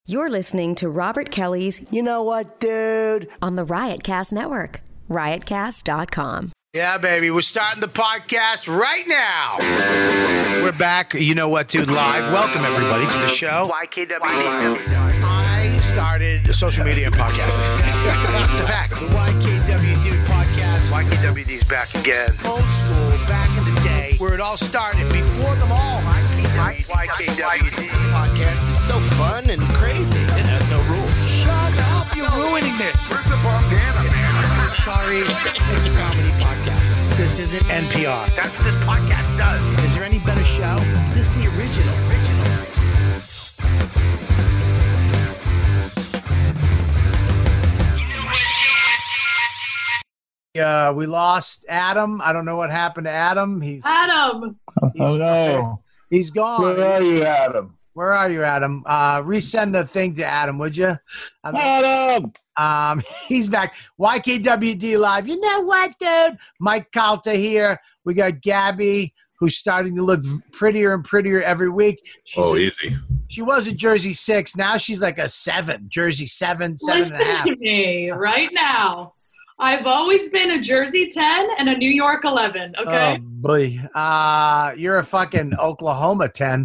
You're listening to Robert Kelly's You Know What, Dude? On the Riotcast Network, riotcast.com. Yeah, baby. We're starting the podcast right now. We're back. You Know What, Dude, live. Welcome, everybody, to the show. YKW. I started social media and podcasting. The fact. The YKW Dude podcast. YKWD's back again. Old school, back in the day, where it all started, before them all. YKWD. This podcast is so fun and crazy. It has no rules. Shut up. You're ruining this. Where's the bandana, man? Sorry. It's a comedy podcast. This isn't NPR. That's what this podcast does. Is there any better show? This is the original. We lost Adam. I don't know what happened to Adam. Adam. Oh no. He's gone. Where are you, Adam? Where are you, Adam? Resend the thing to Adam, would you? Adam! He's back. YKWD Live. You know what, dude? Mike Calta here. We got Gabby, who's starting to look prettier and prettier every week. Easy. She was a Jersey 6. Now she's like a 7. Jersey 7, 7.5. Listen to me right now. I've always been a Jersey 10 and a New York 11, okay? Oh, boy. You're a fucking Oklahoma 10.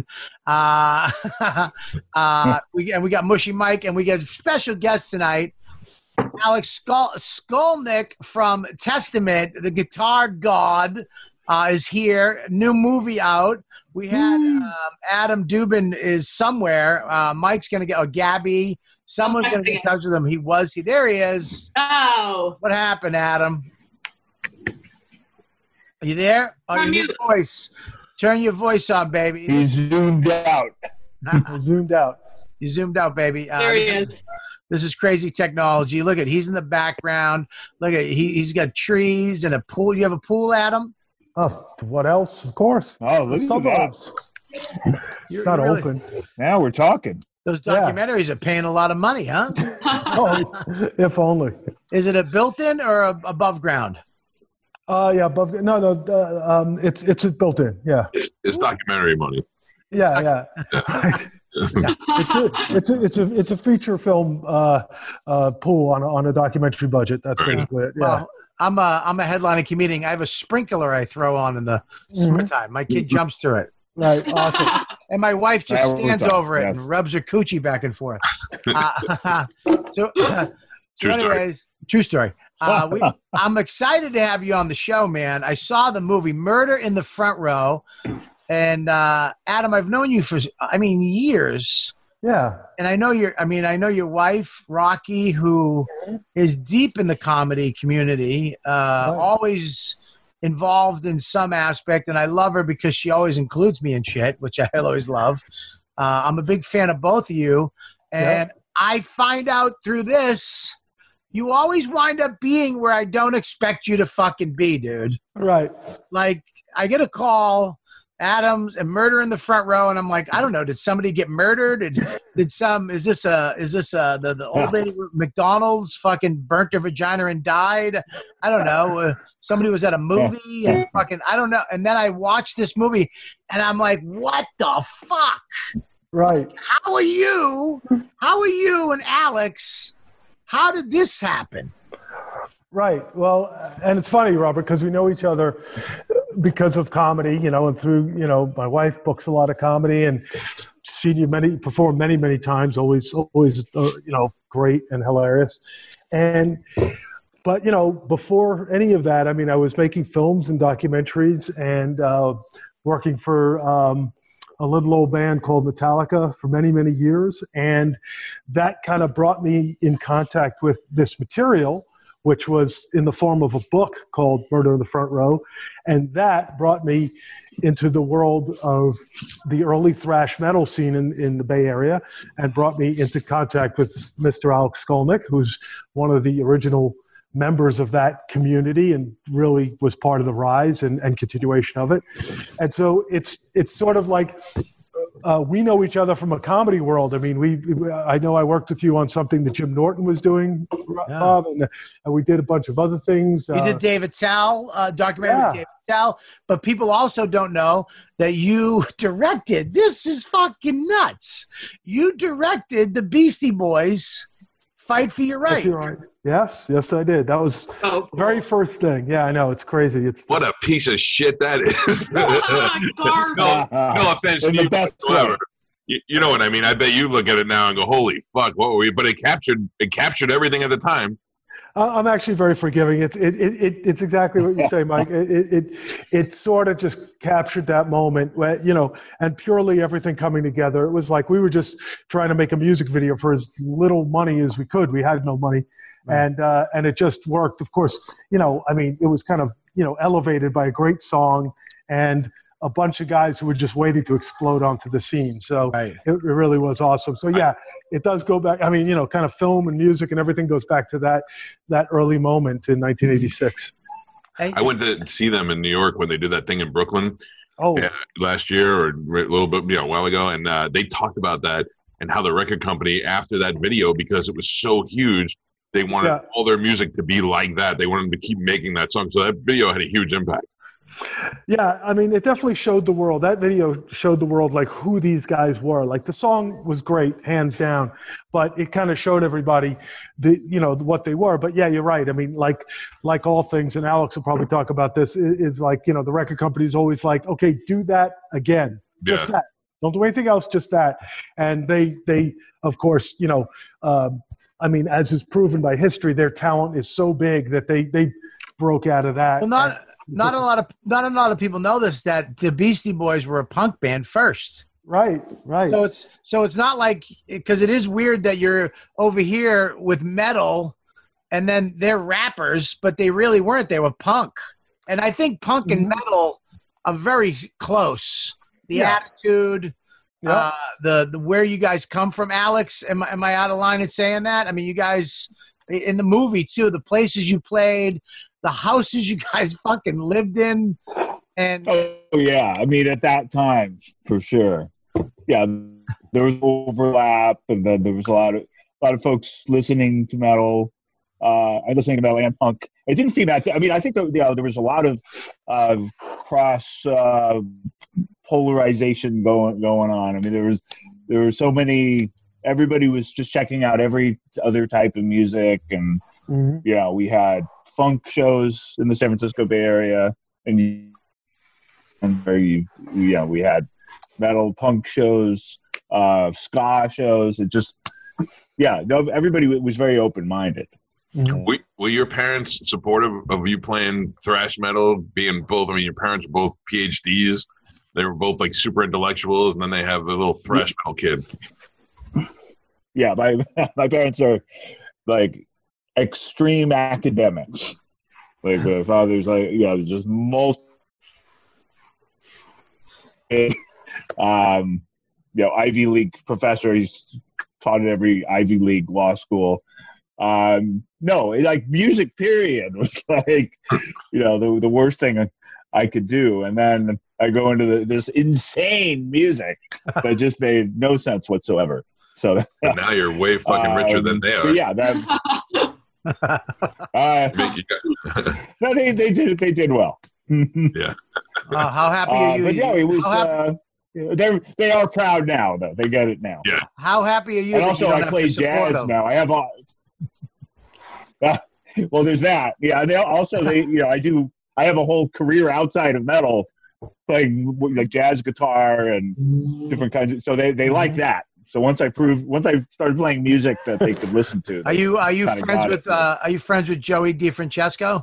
We got Mushy Mike, and we got special guest tonight, Alex Skolnick from Testament, the guitar god, is here. New movie out. We had Adam Dubin is somewhere. Mike's going to get Gabby. Someone's going to get in touch with him. There he is. Oh. What happened, Adam? Are you there? Oh, you need your voice. Turn your voice on, baby. He's zoomed out. You zoomed out, baby. There he is. This is crazy technology. Look at, he's in the background. Look at, he's got trees and a pool. You have a pool, Adam? Oh, what else? Of course. Oh, look at Suburbs. It's not really open. Now we're talking. Those documentaries are paying a lot of money, huh? Oh, if only. Is it a built-in or above ground? Yeah, above. No. It's a built-in. Yeah. It's documentary money. Yeah. It's a feature film pool on a documentary budget. That's basically it. Yeah. Well, I'm a headlining comedian. I have a sprinkler I throw on in the summertime. My kid jumps through it. Right. Awesome. And my wife just stands over it and rubs her coochie back and forth. True story. I'm excited to have you on the show, man. I saw the movie Murder in the Front Row. And Adam, I've known you for, years. Yeah. And I know your wife, Rocky, who is deep in the comedy community, always involved in some aspect. And I love her because she always includes me in shit, which I always love. I'm a big fan of both of you. And I find out through this, you always wind up being where I don't expect you to fucking be, dude. Right. Like, I get a call, Adams and Murder in the Front Row, and I'm like, I don't know, did somebody get murdered? Is this the old lady with McDonald's fucking burnt her vagina and died? I don't know. Somebody was at a movie and fucking, I don't know. And then I watched this movie and I'm like, what the fuck? Right. How are you and Alex? How did this happen? Right. Well, and it's funny, Robert, because we know each other because of comedy, and through, my wife books a lot of comedy and seen you perform many times, always, great and hilarious. But before any of that, I was making films and documentaries and working for a little old band called Metallica for many years. And that kind of brought me in contact with this material, which was in the form of a book called Murder in the Front Row. And that brought me into the world of the early thrash metal scene in the Bay Area and brought me into contact with Mr. Alex Skolnick, who's one of the original members of that community and really was part of the rise and continuation of it. And so it's sort of like we know each other from a comedy world. I mean, I know I worked with you on something that Jim Norton was doing, Bob, and we did a bunch of other things. You did David Tell, documentary with David Tell, but people also don't know that you directed. This is fucking nuts. You directed the Beastie Boys Fight for Your Right. Yes, I did. That was the very first thing. Yeah, I know. It's crazy. What a piece of shit that is. No offense to you whatsoever. You know what I mean? I bet you look at it now and go, holy fuck, what were we? But it captured everything at the time. I'm actually very forgiving. It's exactly what you say, Mike. It sort of just captured that moment where, and purely everything coming together. It was like we were just trying to make a music video for as little money as we could. We had no money, and it just worked. Of course, I mean, it was kind of elevated by a great song and a bunch of guys who were just waiting to explode onto the scene. So it really was awesome. So yeah, it does go back. I mean, kind of film and music and everything goes back to that early moment in 1986. I went to see them in New York when they did that thing in Brooklyn last year or a little bit, a while ago. And they talked about that and how the record company, after that video, because it was so huge, they wanted all their music to be like that. They wanted to keep making that song. So that video had a huge impact. Yeah, I mean, it definitely showed the world. That video showed the world like who these guys were. Like the song was great, hands down, but it kind of showed everybody what they were. But yeah, you're right. I mean, like all things, and Alex will probably talk about this. Is like the record company's always like, okay, do that again, just that. Don't do anything else, just that. And they of course, I mean, as is proven by history, their talent is so big that they broke out of that. Well, not a lot of people know this, that the Beastie Boys were a punk band first. Right. So it's not like, because it is weird that you're over here with metal and then they're rappers, but they really weren't. They were punk. And I think punk and metal are very close. The attitude, the where you guys come from, Alex. Am I out of line in saying that? I mean, you guys in the movie too, the places you played, the houses you guys fucking lived in, and I mean, at that time, for sure, there was overlap, and then there was a lot of folks listening to metal, and listening to metal and punk. It didn't seem that. I mean, I think that there was a lot of cross polarization going on. I mean, there were so many. Everybody was just checking out every other type of music, and we had funk shows in the San Francisco Bay Area, and we had metal punk shows, ska shows. It just everybody was very open-minded. Were your parents supportive of you playing thrash metal, being both? I mean, your parents were both PhDs. They were both like super intellectuals, and then they have the little thrash metal kid. Yeah, my parents are like extreme academics. Like my father's like just Ivy League professor. He's taught at every Ivy League law school. No, like music period was like the worst thing I could do, and then I go into this insane music that just made no sense whatsoever. So now you're way fucking richer than they are. Yeah, no, they did well. Yeah. How happy are you? But yeah, it was. They are proud now, though. They get it now. Yeah. How happy are you? And also, I play jazz now. I have all. Well, there's that. Yeah. And also, I have a whole career outside of metal, playing like jazz guitar and different kinds of. So they like that. So once I started playing music that they could listen to. Are you friends with Joey DeFrancesco?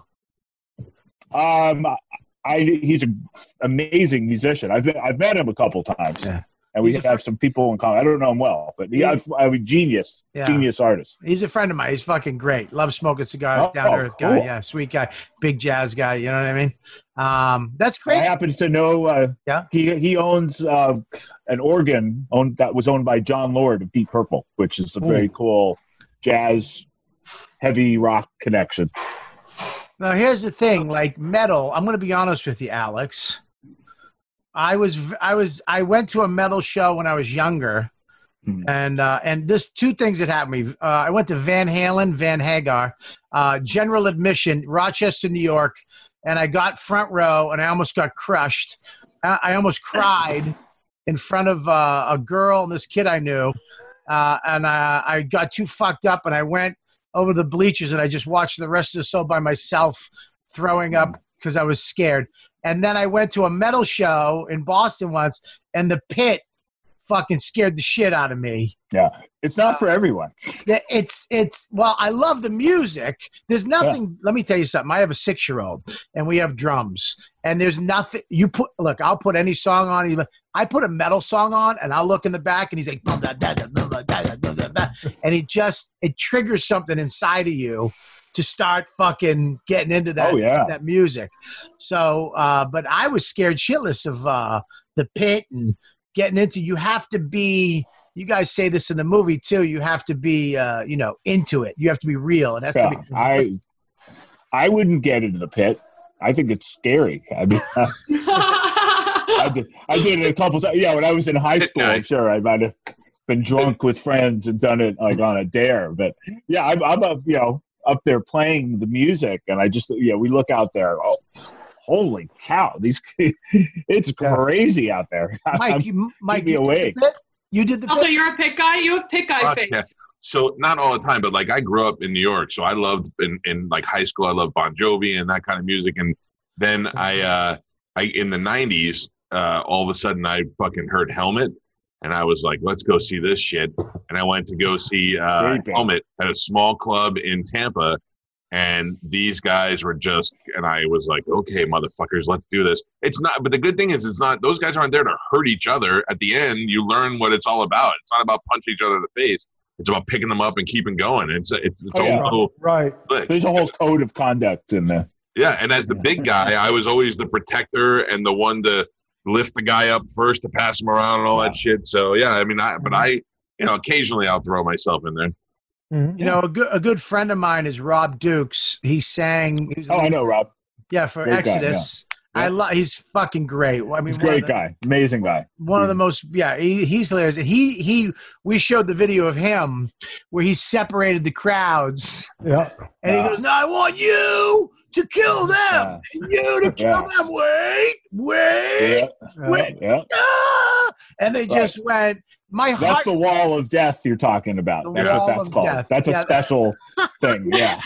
He's an amazing musician. I've met him a couple times. Yeah. And we have some people in common. I don't know him well, but he's a genius artist. He's a friend of mine. He's fucking great. Loves smoking cigars, down to earth guy. Yeah, sweet guy, big jazz guy. You know what I mean? That's great. I happen to know. He owns an organ that was owned by John Lord of Deep Purple, which is a very cool jazz, heavy rock connection. Now here's the thing: like metal. I'm going to be honest with you, Alex. I went to a metal show when I was younger, and this two things that happened to me. I went to Van Halen, Van Hagar, general admission, Rochester, New York, and I got front row, and I almost got crushed. I almost cried in front of a girl and this kid I knew, and I got too fucked up, and I went over the bleachers, and I just watched the rest of the show by myself, throwing up because I was scared. And then I went to a metal show in Boston once, and the Pit fucking scared the shit out of me. Yeah, it's not for everyone. Yeah, well, I love the music. There's nothing. Let me tell you something. I have a 6-year-old, and we have drums, and there's nothing. Look, I'll put any song on. I put a metal song on, and I'll look in the back, and he's like, and it triggers something inside of you to start fucking getting into that, that music. So, but I was scared shitless of the Pit and getting into. You have to be. You guys say this in the movie too. You have to be, into it. You have to be real. It has to be. I wouldn't get into the Pit. I think it's scary. I mean, I did it a couple times. Yeah, when I was in high school, I'm sure I might have been drunk with friends and done it like on a dare. But yeah, I'm up there playing the music, and I just we look out there. Oh, holy cow! It's crazy out there. Mike, keep me awake. You did the Also, you're a Pit guy? You have Pit guy face. Yeah. So not all the time, but like I grew up in New York, so I loved in like high school, I loved Bon Jovi and that kind of music. And then I in the 90s, all of a sudden I fucking heard Helmet, and I was like, let's go see this shit. And I went to go see Helmet at a small club in Tampa. And these guys were just, and I was like, okay, motherfuckers, let's do this. It's not, but the good thing is, it's not, those guys aren't there to hurt each other. At the end, you learn what it's all about. It's not about punching each other in the face. It's about picking them up and keeping going. It's right. There's a whole code of conduct in there. Yeah, and as the big guy, I was always the protector and the one to lift the guy up first to pass him around and all that shit. So yeah, I mean, occasionally I'll throw myself in there. Mm-hmm. A good friend of mine is Rob Dukes. He sang. I know Rob. Yeah, for great Exodus. Guy, yeah. He's fucking great. I mean, he's a great guy, amazing guy. One of the most. Yeah, he's hilarious. We showed the video of him where he separated the crowds. Yeah, and he goes, "No, I want you to kill them, and you to kill them. Wait. And they just went. That's the wall of death you're talking about. That's what that's called. Death. That's a special thing. Yeah.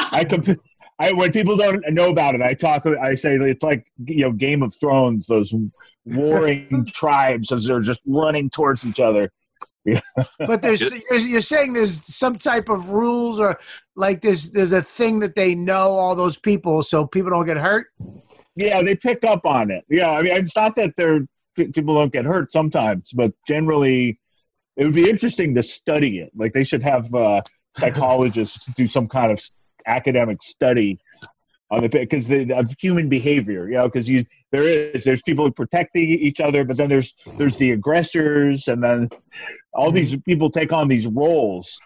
When people don't know about it, I say it's like, Game of Thrones, those warring tribes as they're just running towards each other. But you're saying there's some type of rules, or like there's a thing that they know, all those people, so people don't get hurt? Yeah, they pick up on it. Yeah, I mean, it's not that people don't get hurt sometimes, but generally it would be interesting to study it. Like they should have psychologists do some kind of academic study on because of human behavior. Because there's people protecting each other, but then there's the aggressors, and then all these people take on these roles,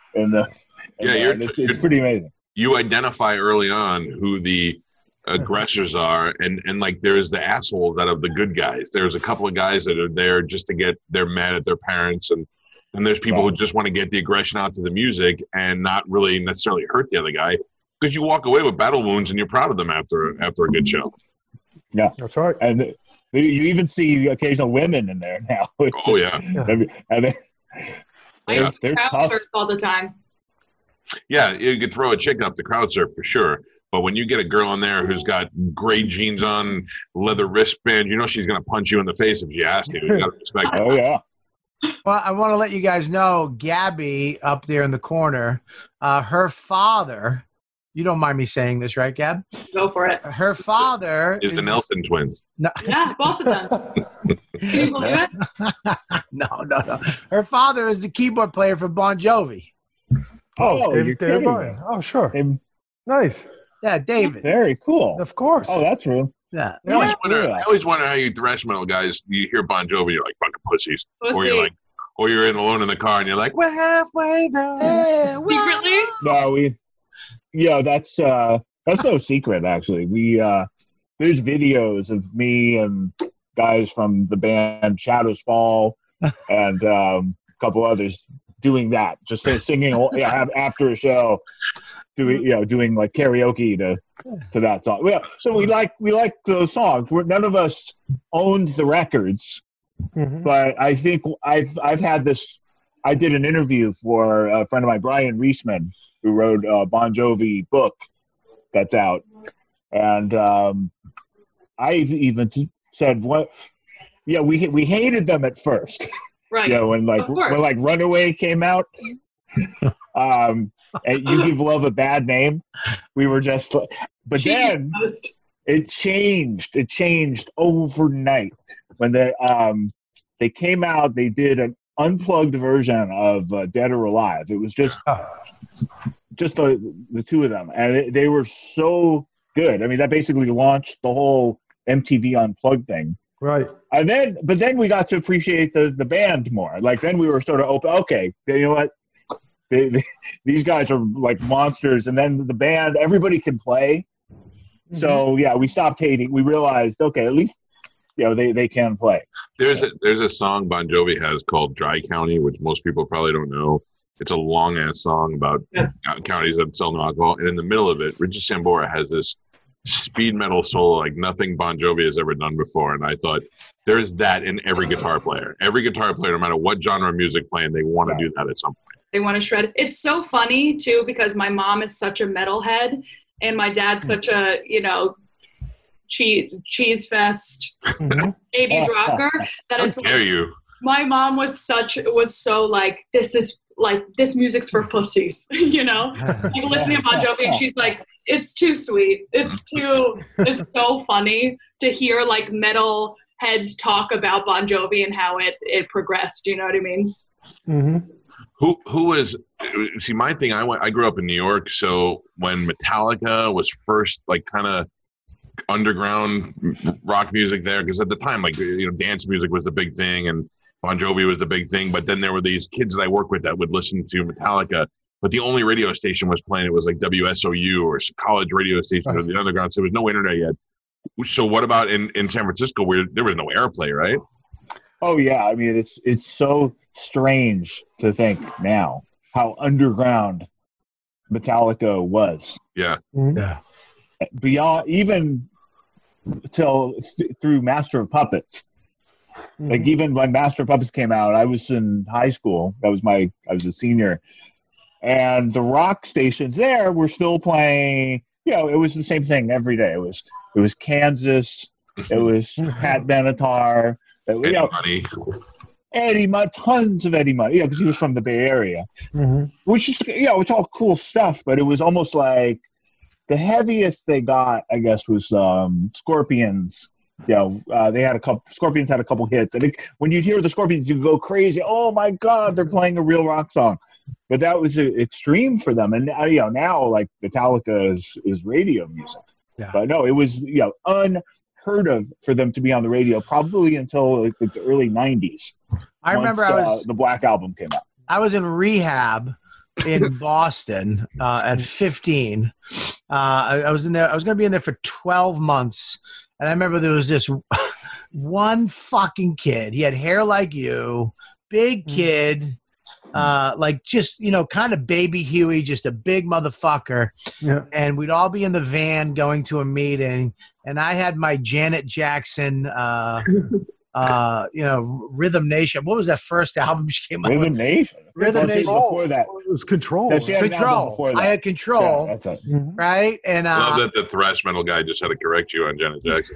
it's pretty amazing. You identify early on who the aggressors are, and like there's the assholes out of the good guys. There's a couple of guys that are there just to they're mad at their parents, and there's people who just want to get the aggression out to the music and not really necessarily hurt the other guy, because you walk away with battle wounds and you're proud of them after a good show. Yeah, that's right. And you even see occasional women in there now. Oh yeah. I used to crowd surf all the time. Yeah, you could throw a chick up the crowd surf for sure. But when you get a girl in there who's got gray jeans on, leather wristband, she's going to punch you in the face if she has to. You got to respect that. Oh, yeah. Well, I want to let you guys know, Gabby up there in the corner, her father, you don't mind me saying this, right, Gab? Go for it. Her father is the Nelson twins. No. Yeah, both of them. Can you believe it? No. Her father is the keyboard player for Bon Jovi. Oh, David Bryan. Oh, sure. Nice. Yeah, David. Very cool. Of course. Oh, that's real. Yeah. I always wonder how you thrash metal guys. You hear Bon Jovi, you're like fucking pussies, or you're in alone in the car and you're like, we're halfway there. Secretly? No, that's no secret actually. We there's videos of me and guys from the band Shadows Fall and a couple others doing that, just singing after a show, doing like karaoke to that song. Yeah, so we like those songs. None of us owned the records, but I think I've had this. I did an interview for a friend of mine, Brian Reisman, who wrote a Bon Jovi book that's out, and I've even said what. Yeah, we hated them at first. Right. When Runaway came out, and You Give Love a Bad Name, we were just like, but then it changed. It changed overnight when they came out. They did an unplugged version of Dead or Alive. It was just the two of them, and they were so good. I mean, that basically launched the whole MTV Unplugged thing. Right. But then we got to appreciate the band more. Like, then we were sort of open. Okay, you know what? These guys are like monsters. And then the band, everybody can play. So yeah, we stopped hating. We realized, okay, at least they can play. There's a song Bon Jovi has called Dry County, which most people probably don't know. It's a long ass song about counties that sell no alcohol. And in the middle of it, Richie Sambora has this speed metal solo like nothing Bon Jovi has ever done before, and I thought there's that in every guitar player. Every guitar player, no matter what genre of music playing, they want to do that at some point. They want to shred. It's so funny too because my mom is such a metalhead, and my dad's such a cheese fest 80s rocker that it's dare you. My mom was so like this music's for pussies, like listening to Bon Jovi, and she's like, it's too sweet. It's so funny to hear like metal heads talk about Bon Jovi and how it progressed. You know what I mean? Mm-hmm. Who is, see, my thing, I grew up in New York. So when Metallica was first like kind of underground rock music there, because at the time, like, dance music was the big thing and Bon Jovi was the big thing. But then there were these kids that I work with that would listen to Metallica. But the only radio station was playing it was like WSOU or college radio station or the underground. So there was no internet yet. So what about in San Francisco where there was no airplay, right? Oh yeah, I mean it's so strange to think now how underground Metallica was. Yeah. Yeah. Beyond even through Master of Puppets. Like even when Master of Puppets came out, I was in high school. I was a senior. And the rock stations there were still playing, it was the same thing every day. It was Kansas, it was Pat Benatar, Eddie Money, tons of Eddie Money, because he was from the Bay Area. Which is, it's all cool stuff, but it was almost like the heaviest they got, I guess, was Scorpions. Scorpions had a couple hits. I think when you hear the Scorpions, you go crazy. Oh my God, they're playing a real rock song. But that was extreme for them. And now like Metallica is radio music. Yeah. But no, it was unheard of for them to be on the radio probably until like the early 90s. I remember the Black Album came out. I was in rehab in Boston at 15. I was in there. I was going to be in there for 12 months. And I remember there was this one fucking kid. He had hair like you, big kid, like just, kind of baby Huey, just a big motherfucker. Yeah. And we'd all be in the van going to a meeting. And I had my Janet Jackson, Rhythm Nation. What was that first album she came out with? Rhythm Nation. Rhythm Nation. Before that. It was Control. Control. I had Control. Yeah, that's it. Right? And I love that the thrash metal guy just had to correct you on Janet Jackson.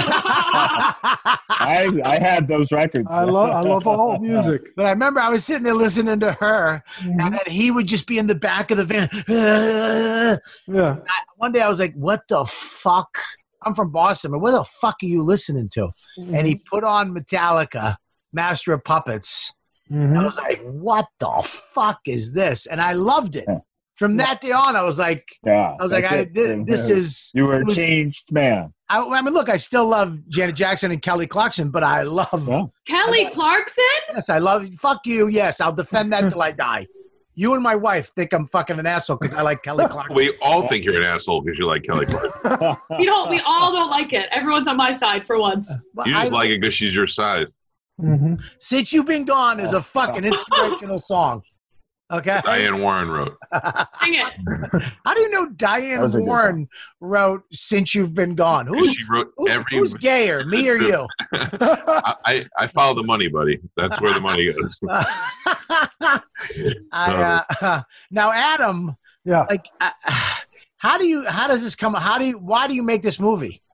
I had those records. I love all music. But I remember I was sitting there listening to her, and then he would just be in the back of the van. Yeah. One day I was like, what the fuck? I'm from Boston, but what the fuck are you listening to? And he put on Metallica, Master of Puppets. And I was like, what the fuck is this? And I loved it. From that day on, I was like, this is... You were a changed man. I mean, look, I still love Janet Jackson and Kelly Clarkson, but I love... Kelly Clarkson? Yes, I love... Fuck you, yes. I'll defend that till I die. You and my wife think I'm fucking an asshole because I like Kelly Clarkson. We all think you're an asshole because you like Kelly Clarkson. We all don't like it. Everyone's on my side for once. You just like it because she's your size. Mm-hmm. Since You've Been Gone is a fucking inspirational song. Okay. Diane Warren wrote. Dang it. How do you know Diane Warren wrote Since You've Been Gone? She wrote Who's gayer, me or you? I follow the money, buddy. That's where the money goes. Now, Adam, Yeah. like, how does this come? Why do you make this movie?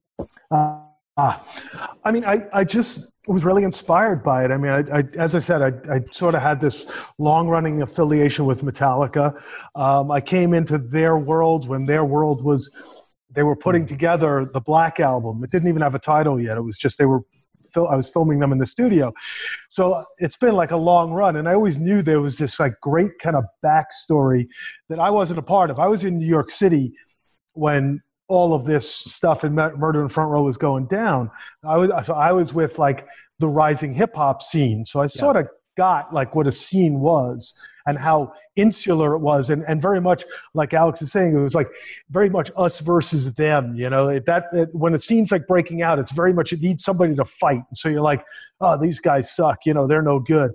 I mean, I just was really inspired by it. I mean, I as I said, I sort of had this long-running affiliation with Metallica. I came into their world when their world was, they were putting together the Black Album. It didn't even have a title yet. It was just I was filming them in the studio. So it's been like a long run. And I always knew there was this like great kind of backstory that I wasn't a part of. I was in New York City when all of this stuff in Murder in Front Row was going down. I was with like the rising hip hop scene. So I sort of got like what a scene was and how insular it was. And very much like Alex is saying, it was like very much us versus them, you know, when a scene's like breaking out, it's very much, it needs somebody to fight. And so you're like, oh, these guys suck, you know, they're no good.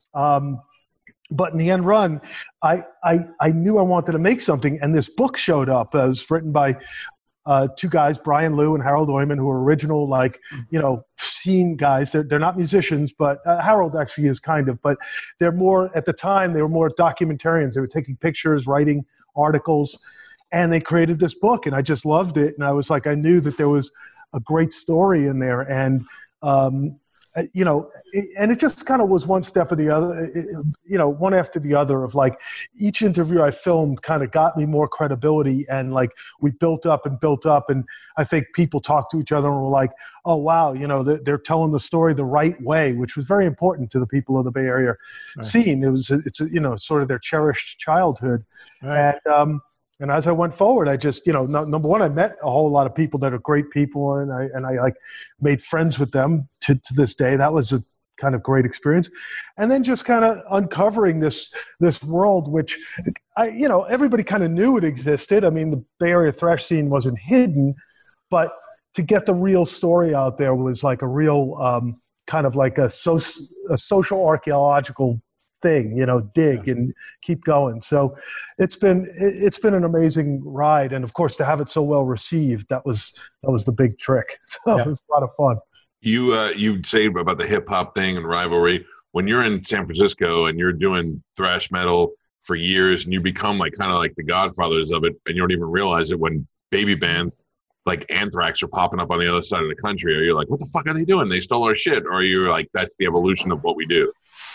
But in the end run, I knew I wanted to make something. And this book showed up. It was written by two guys, Brian Liu and Harold Oyman, who are original, like, you know, scene guys. They're not musicians, but Harold actually is kind of, but they're more, at the time, they were more documentarians. They were taking pictures, writing articles, and they created this book, and I just loved it. And I was like, I knew that there was a great story in there. And, you know, and it just kind of was one step or the other, you know, one after the other of like each interview I filmed kind of got me more credibility, and like we built up. And I think people talked to each other and were like, oh, wow, you know, they're telling the story the right way, which was very important to the people of the Bay Area scene. It's you know, sort of their cherished childhood. Right. And as I went forward, I just, you know, number one, I met a whole lot of people that are great people, and I like made friends with them to this day. That was a kind of great experience. And then just kind of uncovering this world, which you know, everybody kind of knew it existed. I mean, the Bay Area thrash scene wasn't hidden, but to get the real story out there was like a real kind of like a social archaeological thing, you know, dig and keep going. So it's been an amazing ride, and of course to have it so well received, that was the big trick. So it was a lot of fun. You say about the hip hop thing and rivalry. When you're in San Francisco and you're doing thrash metal for years, and you become like kind of like the godfathers of it, and you don't even realize it when baby bands like Anthrax are popping up on the other side of the country, or you're like, what the fuck are they doing? They stole our shit. Or you're like, that's the evolution of what we do.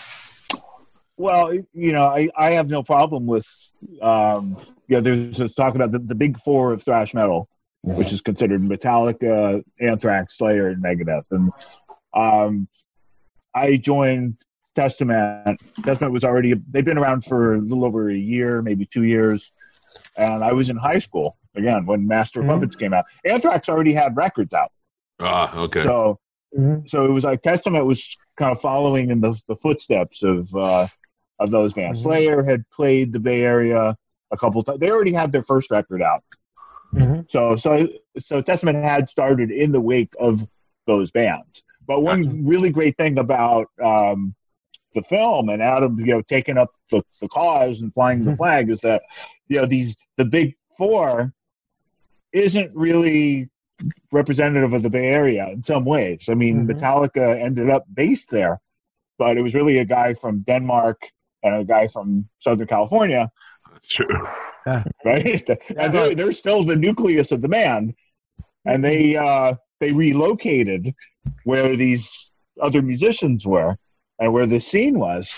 Well, you know, I have no problem with, you know, there's this talk about the big four of thrash metal, which is considered Metallica, Anthrax, Slayer, and Megadeth. And I joined Testament. Testament was already, they've been around for a little over a year, maybe 2 years. And I was in high school, again, when Master of Puppets came out. Anthrax already had records out. Ah, okay. So it was like Testament was kind of following in the footsteps of those bands. Slayer had played the Bay Area a couple times. They already had their first record out. So Testament had started in the wake of those bands. But one really great thing about the film, and Adam, you know, taking up the cause and flying the flag, is that, you know, the big four isn't really representative of the Bay Area in some ways. I mean, Metallica ended up based there, but it was really a guy from Denmark and a guy from Southern California. That's true. Right? And they're still the nucleus of the band. And they relocated where these other musicians were and where the scene was.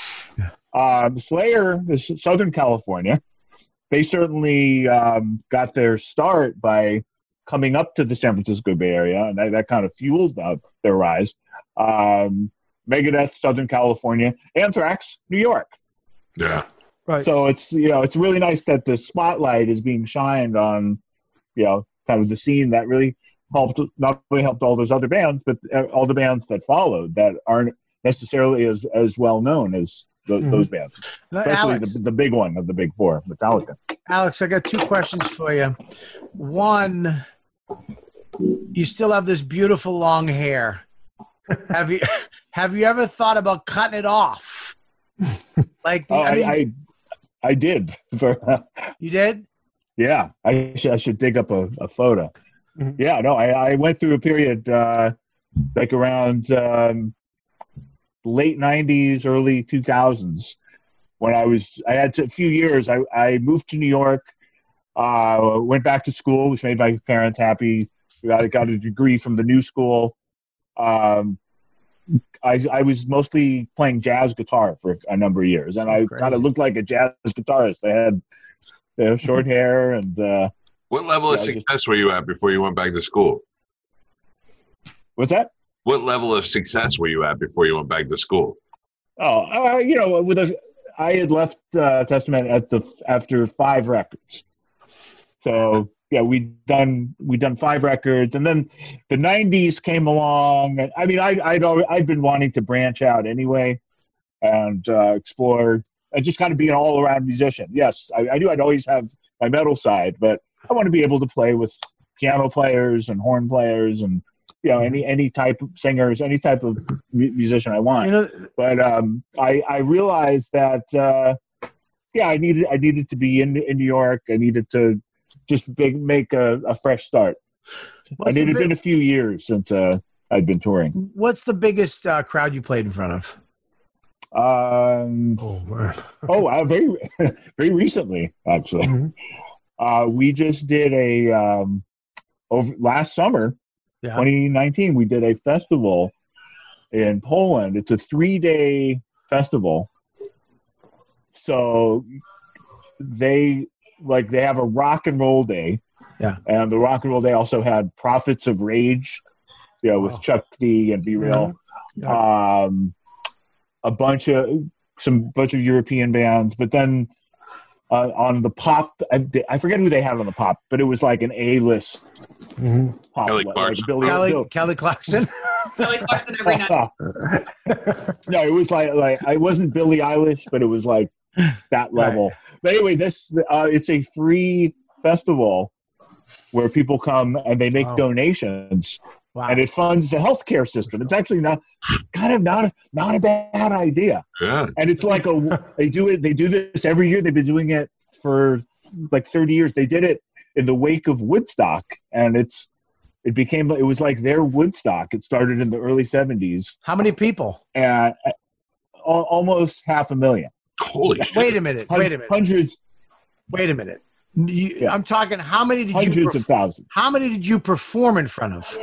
Slayer is Southern California. They certainly got their start by coming up to the San Francisco Bay Area, and that kind of fueled their rise. Megadeth, Southern California. Anthrax, New York. Yeah. Right. So it's, you know, it's really nice that the spotlight is being shined on, you know, kind of the scene that really not only helped all those other bands, but all the bands that followed that aren't necessarily as well known as those bands, especially Alex, the big one of the big four, Metallica. Alex, I got two questions for you. One, you still have this beautiful long hair. Have you ever thought about cutting it off? Like, I did. You did? Yeah, I should dig up a photo. Mm-hmm. Yeah, no, I went through a period like around late 90s, early 2000s when I had a few years. I moved to New York, went back to school, which made my parents happy. I got a degree from the new school. I was mostly playing jazz guitar for a number of years, and I kind of looked like a jazz guitarist. I had short hair and. What level of success were you at before you went back to school? What's that? What level of success were you at before you went back to school? Oh, I had left Testament after 5 records. So yeah, we'd done 5 records, and then the '90s came along. And I mean, I'd been wanting to branch out anyway and explore and just kind of be an all-around musician. Yes, I knew I'd always have my metal side, but I want to be able to play with piano players and horn players and any type of singers, any type of musician I want. But I realized that I needed to be in New York. I needed to just make a fresh start. And it had been a few years since I'd been touring. What's the biggest crowd you played in front of? Very very recently, actually. Mm-hmm. We just did last summer, 2019. We did a festival in Poland. It's a 3-day festival. So they have a rock and roll day. Yeah. And the rock and roll day also had Prophets of Rage, with Chuck D and Be Real. Yeah. A bunch of European bands, but then on the pop, I forget who they had on the pop, but it was like an A-list pop, Kelly Clarkson. Kelly Clarkson. Kelly Clarkson every night. No, it was like I wasn't Billie Eilish, but it was like that level. Right. But anyway, it's a free festival where people come and they make donations. Wow. And it funds the healthcare system. It's actually not a bad idea. Yeah. And it's like they do this every year. They've been doing it for like 30 years. They did it in the wake of Woodstock, and it was like their Woodstock. It started in the early 70s. How many people? Almost 500,000. Holy shit. Wait a minute. Hundreds. Wait a minute. I'm talking. How many did hundreds of thousands? How many did you perform in front of?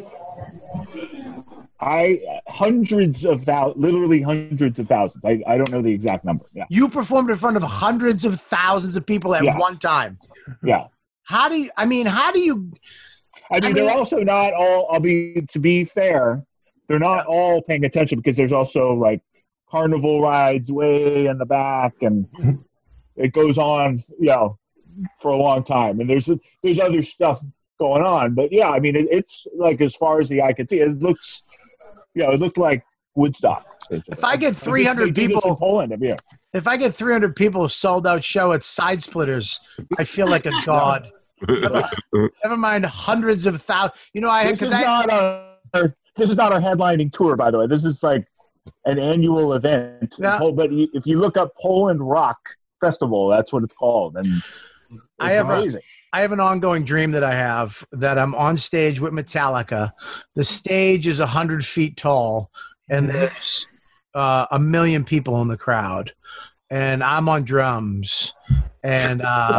Literally hundreds of thousands. I don't know the exact number. Yeah. You performed in front of hundreds of thousands of people at one time. Yeah. How do you? They're also not all. To be fair, they're not all paying attention because there's also like carnival rides way in the back, and it goes on. For a long time, and there's other stuff going on, but yeah, I mean it's like as far as the eye can see, it looked like Woodstock. Basically. If I get 300 people in Poland, if I get 300 people sold out show at Side Splitters, I feel like a god. Never mind hundreds of thousands. This is not our headlining tour, by the way. This is like an annual event. Yeah. But if you look up Poland Rock Festival, that's what it's called, and I have an ongoing dream that I have that I'm on stage with Metallica. The stage is 100 feet tall, and there's 1 million people in the crowd, and I'm on drums, and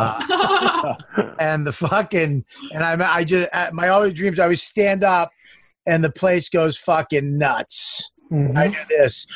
and my other dreams I always stand up, and the place goes fucking nuts. Mm-hmm. I do this.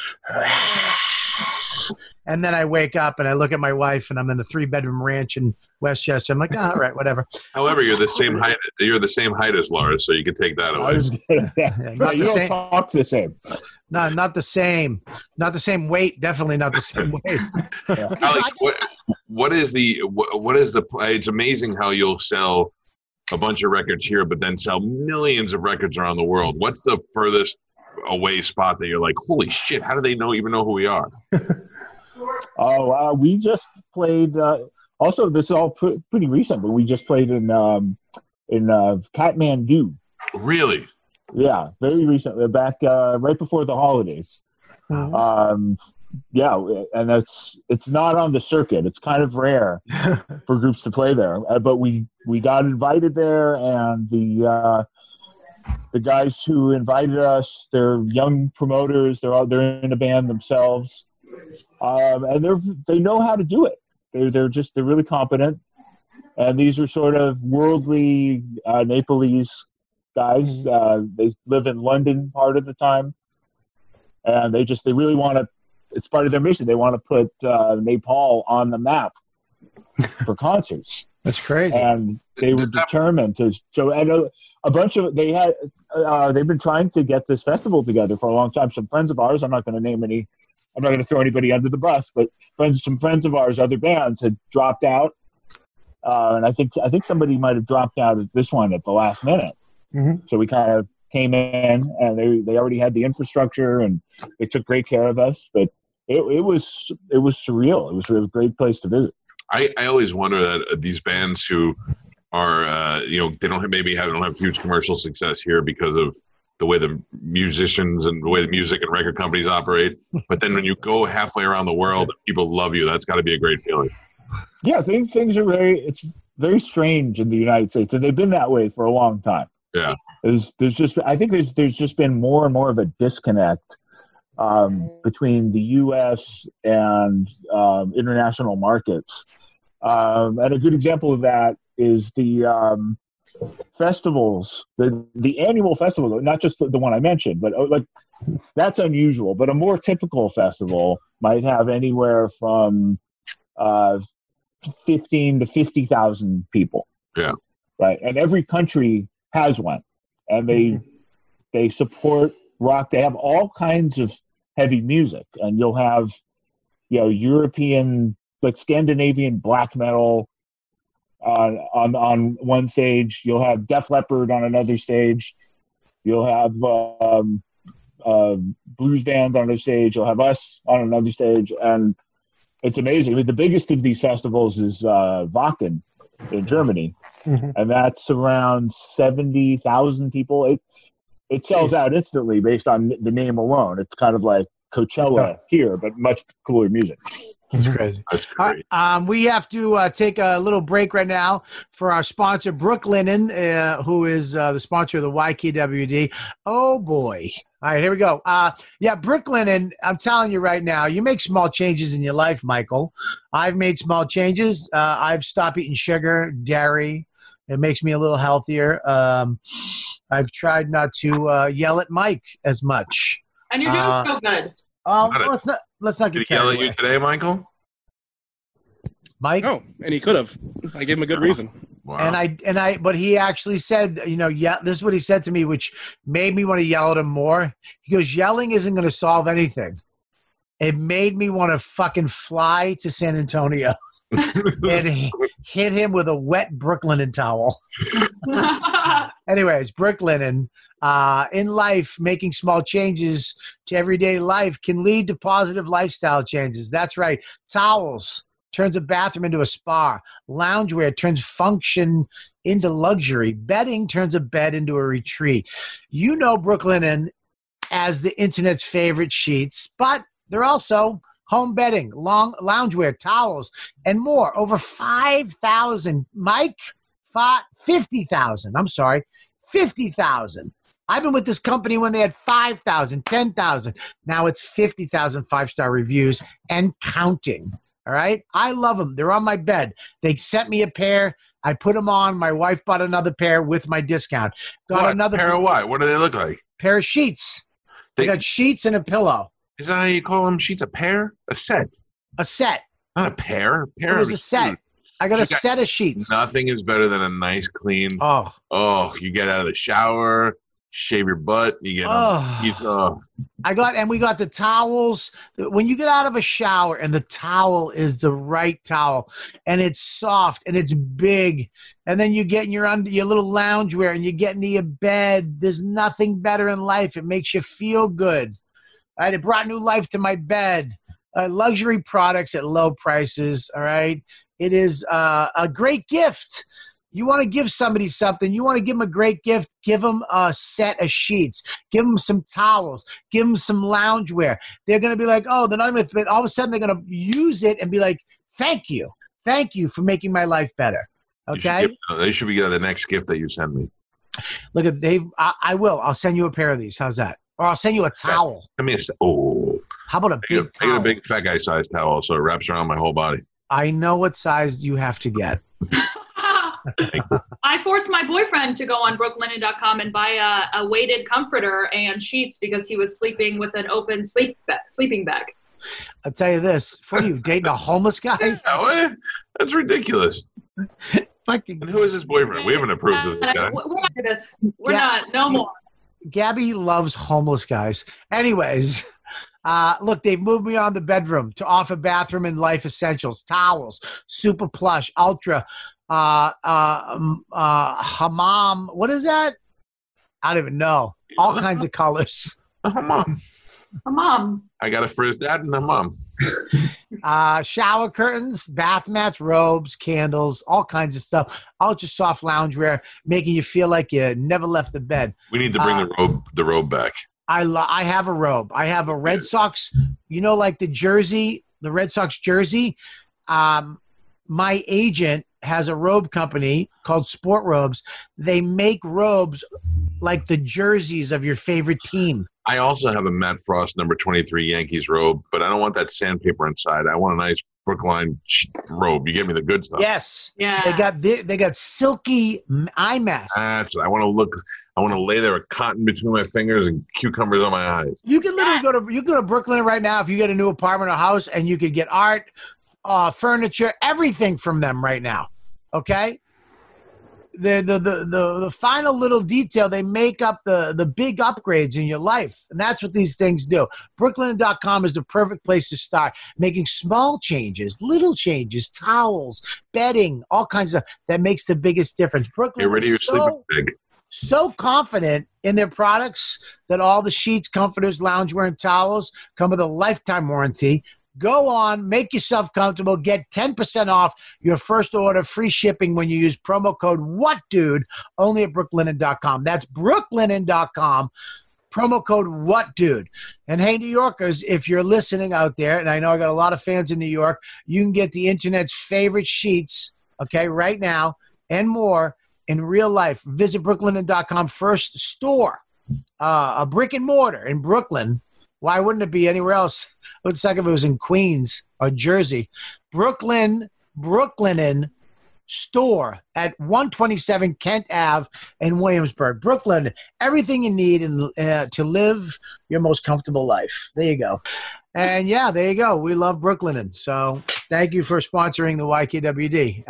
And then I wake up and I look at my wife, and I'm in a 3-bedroom ranch in Westchester. I'm like, all right, whatever. However, you're the same height. You're the same height as Laura, so you can take that away. You don't talk the same. No, not the same. Not the same weight. Definitely not the same weight. Alex, what is the? It's amazing how you'll sell a bunch of records here, but then sell millions of records around the world. What's the furthest away spot that you're like, holy shit, how do they even know who we are? Oh, we just played. Also, this is all pretty recent, but we just played in Kathmandu. Really? Yeah, very recently, back right before the holidays. Yeah, and it's not on the circuit. It's kind of rare for groups to play there, but we got invited there, and the guys who invited us, they're young promoters. They're in a band themselves, and they know how to do it. They're really competent, and these are sort of worldly Nepalese guys. They live in London part of the time, and they really want to. It's part of their mission. They want to put Nepal on the map for concerts. That's crazy. And they were determined to. So a bunch of they've been trying to get this festival together for a long time. Some friends of ours, I'm not going to name any. I'm not going to throw anybody under the bus, but some friends of ours, other bands, had dropped out, and I think somebody might have dropped out at this one at the last minute. Mm-hmm. So we kind of came in, and they already had the infrastructure, and they took great care of us. But it was surreal. It was a great place to visit. I always wonder that these bands who are they don't have huge commercial success here because of the way the musicians and the way the music and record companies operate. But then when you go halfway around the world and people love you, that's got to be a great feeling. Yeah, things are it's very strange in the United States, and they've been that way for a long time. Yeah, there's just been more and more of a disconnect between the U.S. and international markets, and a good example of that is the festivals, the annual festival, not just the one I mentioned, but like that's unusual. But a more typical festival might have anywhere from 15 to 50,000 people. Yeah, right, and every country has one, and they support rock. They have all kinds of heavy music, and you'll have European, like Scandinavian black metal on one stage. You'll have Def Leppard on another stage. You'll have blues band on a stage. You'll have us on another stage, and it's amazing. I mean, the biggest of these festivals is Wacken in Germany, and that's around 70,000 people. It sells out instantly based on the name alone. It's kind of like Coachella here, but much cooler music. That's crazy. That's great. We have to take a little break right now for our sponsor, Brooklinen, who is the sponsor of the YKWd. Oh, boy. All right, here we go. Brooklinen, I'm telling you right now, you make small changes in your life, Michael. I've made small changes. I've stopped eating sugar, dairy. It makes me a little healthier. I've tried not to yell at Mike as much. And you're doing so good. Let's not get Did he yell at you today, Michael? Mike? No, and he could have. I gave him a good reason. Wow. But he actually said, this is what he said to me, which made me want to yell at him more. He goes, yelling isn't going to solve anything. It made me want to fucking fly to San Antonio and hit him with a wet Brooklinen towel. Anyways, Brooklinen, in life, making small changes to everyday life can lead to positive lifestyle changes. That's right. Towels turns a bathroom into a spa. Loungewear turns function into luxury. Bedding turns a bed into a retreat. You know Brooklinen as the internet's favorite sheets, but they're also home bedding, loungewear, towels, and more. Over 5,000. Mike? 50,000. I'm sorry. 50,000. I've been with this company when they had 5,000, 10,000. Now it's 50,000 five-star reviews and counting. All right? I love them. They're on my bed. They sent me a pair. I put them on. My wife bought another pair with my discount. Another pair of what? What do they look like? Pair of sheets. They got sheets and a pillow. Is that how you call them? Sheets? A pair? A set? A set. Not a pair. It was a set. I got a set of sheets. Nothing is better than a nice, clean. Oh, you get out of the shower, shave your butt, you get we got the towels. When you get out of a shower and the towel is the right towel and it's soft and it's big, and then you get in your little loungewear and you get into your bed, there's nothing better in life. It makes you feel good. Right? It brought new life to my bed. luxury products at low prices. All right. It is a great gift. You want to give somebody something. You want to give them a great gift. Give them a set of sheets. Give them some towels. Give them some loungewear. They're going to be like, oh, they're not even, all of a sudden they're going to use it and be like, thank you. Thank you for making my life better. Okay? They should be the next gift that you send me. Look at Dave. I will. I'll send you a pair of these. How's that? Or I'll send you a towel. How about a big towel? I get a big fat guy size towel so it wraps around my whole body. I know what size you have to get. I forced my boyfriend to go on brooklinen.com and buy a weighted comforter and sheets because he was sleeping with an open sleeping bag. I'll tell you this. For you, dating a homeless guy? Yeah, that's ridiculous. Fucking. And who is his boyfriend? We haven't approved of this guy. We're not, no more. Gabby loves homeless guys. Anyways, look, they've moved me on the bedroom to offer bathroom and life essentials, towels, super plush, ultra, hammam. What is that? I don't even know. All kinds of colors. A hammam. I got it for his dad and a mom. Shower curtains, bath mats, robes, candles, all kinds of stuff. Ultra soft loungewear, making you feel like you never left the bed. We need to bring the robe back. I have a robe. I have a Red Sox, like the jersey, the Red Sox jersey. My agent has a robe company called Sport Robes. They make robes like the jerseys of your favorite team. I also have a Matt Frost number 23 Yankees robe, but I don't want that sandpaper inside. I want a nice Brookline robe. You gave me the good stuff. Yes. Yeah. They got silky eye masks. I want to lay there with cotton between my fingers and cucumbers on my eyes. You can literally go to Brooklyn right now if you get a new apartment or house, and you could get art, furniture, everything from them right now. Okay? The final little detail, they make up the big upgrades in your life. And that's what these things do. Brooklinen.com is the perfect place to start making small changes, little changes, towels, bedding, all kinds of that makes the biggest difference. Brooklyn is so confident in their products that all the sheets, comforters, loungewear, and towels come with a lifetime warranty. Go on, make yourself comfortable, get 10% off your first order, free shipping when you use promo code WHATDUDE, only at brooklinen.com. That's brooklinen.com, promo code WHATDUDE. And hey, New Yorkers, if you're listening out there, and I know I got a lot of fans in New York, you can get the internet's favorite sheets, okay, right now, and more in real life. Visit brooklinen.com first store, a brick and mortar in Brooklyn. Why wouldn't it be anywhere else? It looks like if it was in Queens or Jersey. Brooklinen store at 127 Kent Ave in Williamsburg. Brooklyn, everything you need to live your most comfortable life. There you go. And yeah, there you go. We love Brooklinen. So thank you for sponsoring the YKWD.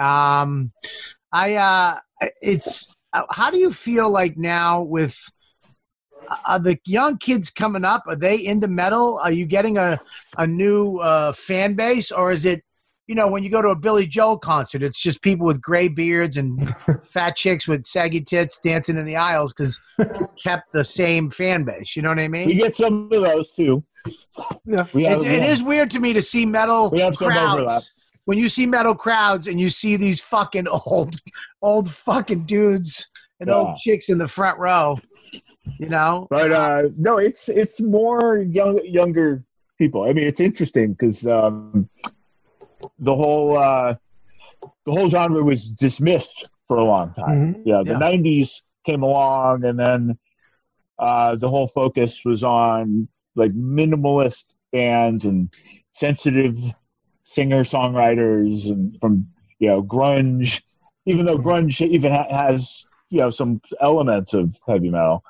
How do you feel like now with the young kids coming up? Are they into metal? Are you getting a new fan base? Or is it, when you go to a Billy Joel concert, it's just people with gray beards and fat chicks with saggy tits dancing in the aisles because kept the same fan base. You know what I mean? We get some of those too. Yeah. It is weird to me to see metal crowds. When you see metal crowds and you see these fucking old fucking dudes and old chicks in the front row. But no, it's more younger people. I mean, it's interesting because the whole genre was dismissed for a long time. Mm-hmm. Yeah, the 90s came along, and then the whole focus was on like minimalist bands and sensitive singer-songwriters, and from grunge. Even though grunge even has some elements of heavy metal.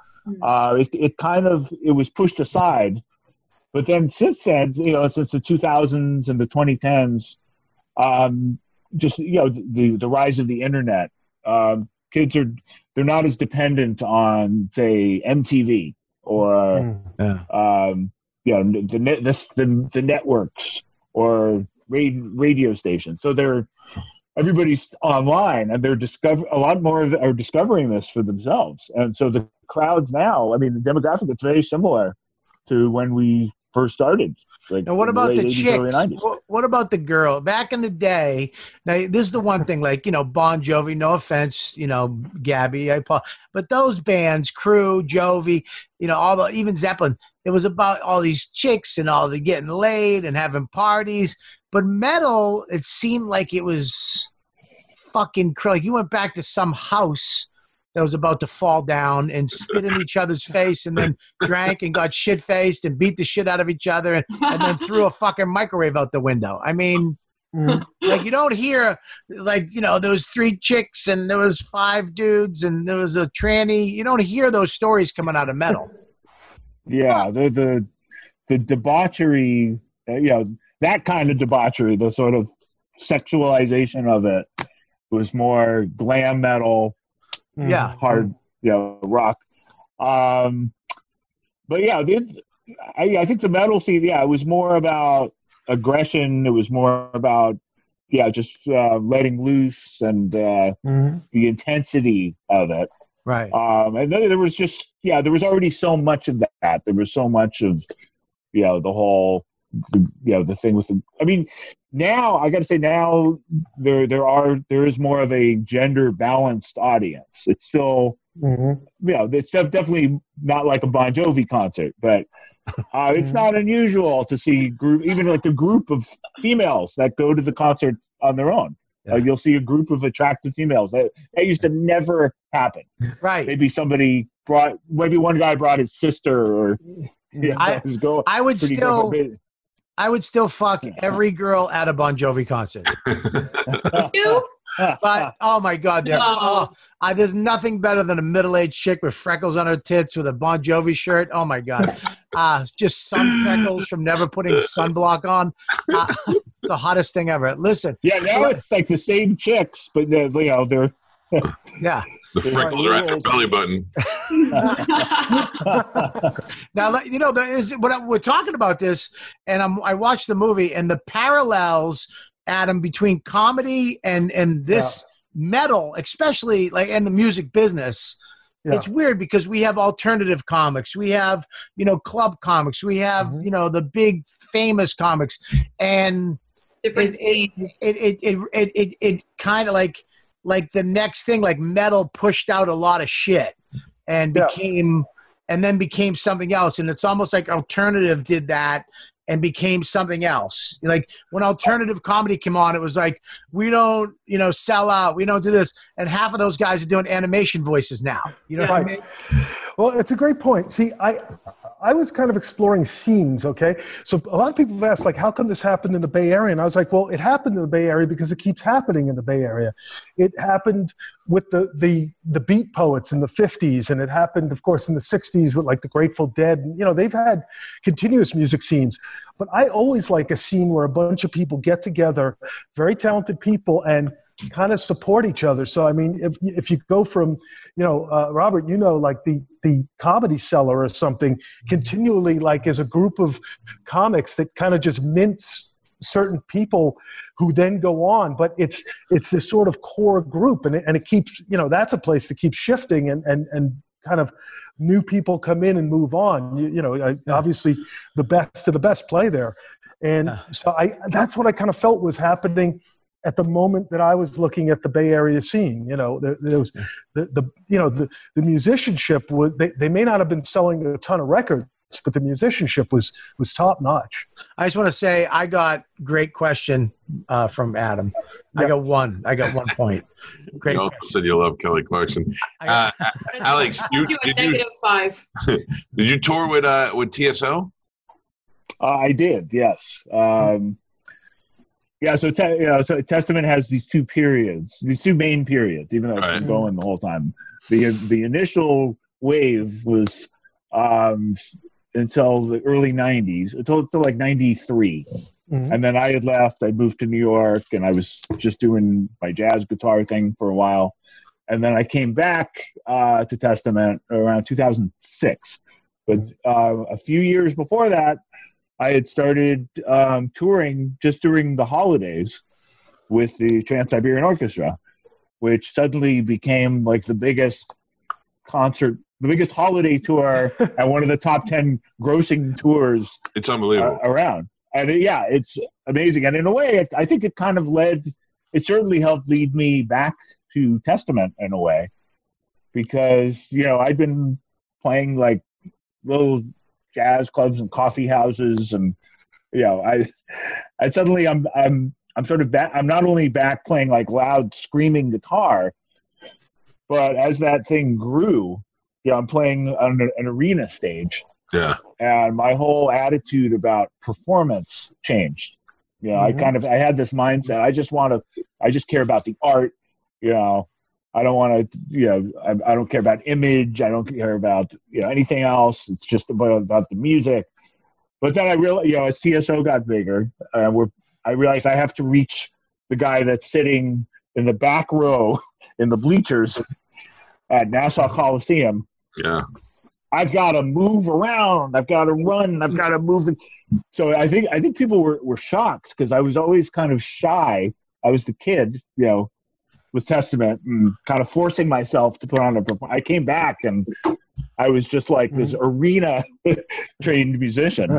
It was pushed aside, but then since then, since the 2000s and the 2010s, the rise of the internet, kids they're not as dependent on, say, MTV or the networks or radio stations. So everybody's online, and a lot more are discovering this for themselves. And so the crowds now, I mean, the demographic is very similar to when we first started. Like, and what about late the 80s, early chicks? 90s. What about the girl back in the day? Now, this is the one thing, like, Bon Jovi, no offense, Gabby, but those bands, Crew, Jovi, even Zeppelin, it was about all these chicks and all the getting laid and having parties. But metal, it seemed like it was fucking like you went back to some house that was about to fall down and spit in each other's face and then drank and got shit-faced and beat the shit out of each other and then threw a fucking microwave out the window. I mean, like you don't hear like, there was 3 chicks and there was 5 dudes and there was a tranny. You don't hear those stories coming out of metal. Yeah, the debauchery, that kind of debauchery, the sort of sexualization of it was more glam metal. Yeah, hard, rock. But yeah, I think the metal scene, it was more about aggression. It was more about, just letting loose and the intensity of it. Right. And then there was just, there was already so much of that. There was so much of, the whole, the thing with the. I mean, now I got to say, now there is more of a gender balanced audience. It's still, it's definitely not like a Bon Jovi concert, but it's not unusual to see even like a group of females that go to the concert on their own. Yeah. You'll see a group of attractive females. That used to never happen. Right. Maybe one guy brought his sister or. I would still fuck every girl at a Bon Jovi concert. You? But oh my God, there's nothing better than a middle-aged chick with freckles on her tits with a Bon Jovi shirt. Oh my God, just sun freckles from never putting sunblock on. It's the hottest thing ever. Listen, now it's like the same chicks, but they're yeah. The freckles are at their belly button. Now, we're talking about this, and I watched the movie, and the parallels, Adam, between comedy and this metal, especially like in the music business. Yeah. It's weird because we have alternative comics, we have club comics, we have the big famous comics, and it kind of like the next thing, like metal pushed out a lot of shit and became something else. And it's almost like alternative did that and became something else. Like when alternative comedy came on, it was like, we don't, sell out. We don't do this. And half of those guys are doing animation voices now. You know what I mean? Well, it's a great point. See, I was kind of exploring scenes, okay? So a lot of people have asked, like, how come this happened in the Bay Area? And I was like, well, it happened in the Bay Area because it keeps happening in the Bay Area. It happened with the beat poets in the 50s, and it happened, of course, in the 60s with, like, the Grateful Dead. And, they've had continuous music scenes. But I always like a scene where a bunch of people get together, very talented people, and kind of support each other. So, I mean, if you go from, Robert, like the Comedy Cellar or something, continually like as a group of comics that kind of just mince certain people who then go on, but it's this sort of core group, and it keeps, that's a place that keeps shifting and kind of new people come in and move on. Obviously the best of the best play there. And so that's what I kind of felt was happening at the moment that I was looking at the Bay Area scene. There was the musicianship was, they may not have been selling a ton of records, but the musicianship was top notch. I just want to say I got great question from Adam. Yep. I got 1 point. Great. You also said you love Kelly Clarkson. Alex, did you -5? Did you tour with TSO? I did, yes. So Testament has these two main periods, even though it's been going the whole time. The initial wave was until the early 90s, until like 93. Mm-hmm. And then I had left. I moved to New York, and I was just doing my jazz guitar thing for a while. And then I came back to Testament around 2006. But a few years before that, I had started touring just during the holidays with the Trans-Siberian Orchestra, which suddenly became like the biggest concert biggest holiday tour and one of the top 10 grossing tours. It's unbelievable around. And it's amazing. And in a way, I think it kind of it certainly helped lead me back to Testament in a way, because, I'd been playing like little jazz clubs and coffee houses, and, I suddenly I'm sort of back. I'm not only back playing like loud screaming guitar, but as that thing grew, I'm playing on an arena stage. Yeah. And my whole attitude about performance changed. I had this mindset. I just care about the art. I don't want to, I don't care about image. I don't care about, anything else. It's just about the music. But then I realized, as TSO got bigger, I realized I have to reach the guy that's sitting in the back row in the bleachers at Nassau Coliseum. Yeah. I've got to move around. I've got to run. I've got to move. So I think people were shocked, because I was always kind of shy. I was the kid, with Testament, and kind of forcing myself to put on a performance. I came back and I was just like this arena trained musician.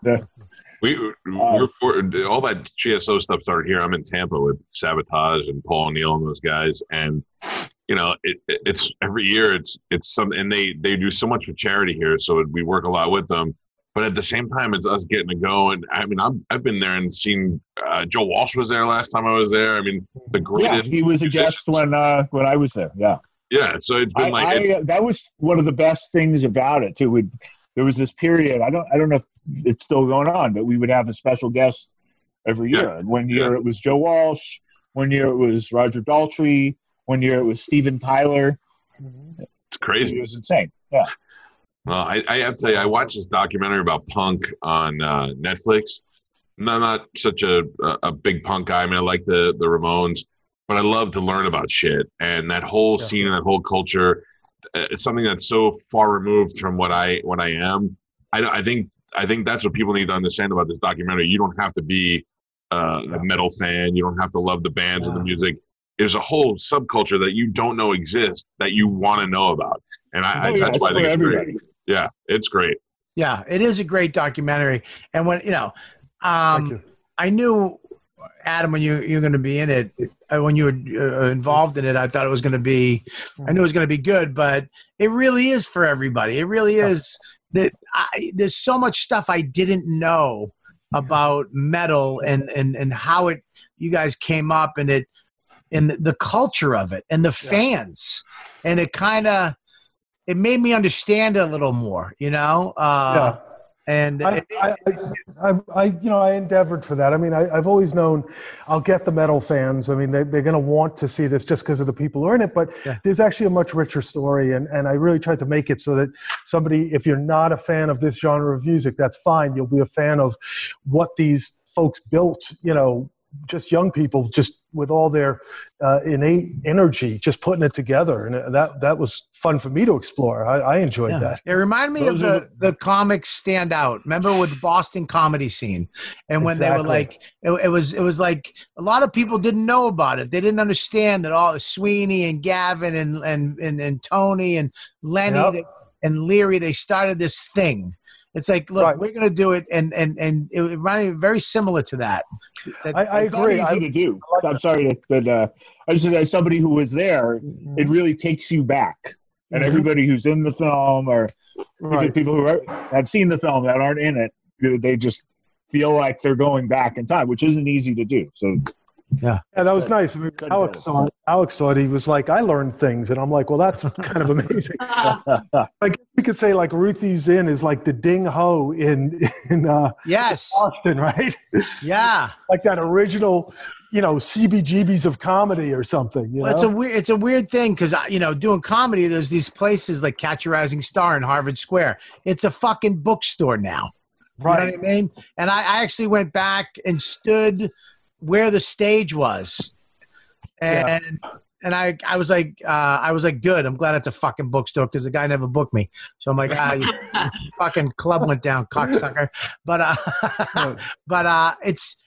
All that GSO stuff started here. I'm in Tampa with Sabotage and Paul O'Neill and those guys, and it's every year it's something, and they do so much for charity here, so we work a lot with them. But at the same time, it's us getting to go. And I mean, I've been there and seen Joe Walsh was there last time I was there. I mean, the greatest. Yeah, he was a guest when I was there. Yeah. Yeah. So it's been that was one of the best things about it too. There was this period. I don't know if it's still going on, but we would have a special guest every year. And one year it was Joe Walsh. One year it was Roger Daltrey. One year it was Steven Tyler. It's crazy. It was insane. Yeah. Well, I have to tell you, I watched this documentary about punk on Netflix. I'm not such a big punk guy. I mean, I like the Ramones, but I love to learn about shit. And that whole scene and that whole culture, it's something that's so far removed from what I am. I think that's what people need to understand about this documentary. You don't have to be a metal fan. You don't have to love the bands or the music. There's a whole subculture that you don't know exists that you want to know about. And that's why I think it's great. Yeah, it's great. Yeah, it is a great documentary. And when, I knew, Adam, when you're going to be in it, when you were involved in it, I thought it was going to be, I knew it was going to be good, but it really is for everybody. It really is. There's so much stuff I didn't know about metal and how you guys came up and the culture of it and the fans. And it made me understand it a little more, And I endeavored for that. I mean, I've always known I'll get the metal fans. I mean, they're going to want to see this just because of the people who are in it. But there's actually a much richer story. And I really tried to make it so that somebody, if you're not a fan of this genre of music, that's fine. You'll be a fan of what these folks built, just young people, just with all their innate energy, just putting it together. And that was fun for me to explore. I enjoyed that. It reminded me of the comics Stand Out. Remember with the Boston comedy scene? And when they were like, it was like a lot of people didn't know about it. They didn't understand that all Sweeney and Gavin and Tony and Lenny and Leary, they started this thing. It's like, look, we're going to do it, and it reminded me very similar to that. I agree. It's not easy to do. I'm sorry, but as somebody who was there, it really takes you back. And everybody who's in the film, or people who have seen the film that aren't in it, they just feel like they're going back in time, which isn't easy to do. So. Yeah, that was nice. I mean, Alex saw it. He was like, I learned things. And I'm like, well, that's kind of amazing. Like we could say like Ruthie's Inn is like the Ding Ho in Boston, right? Yeah. Like that original, CBGBs of comedy or something. It's a weird thing because, doing comedy, there's these places like Catch a Rising Star in Harvard Square. It's a fucking bookstore now. Right. You know what I mean? And I actually went back and stood where the stage was, and I was like, good. I'm glad it's a fucking bookstore because the guy never booked me. So I'm like, fucking club went down, cocksucker. But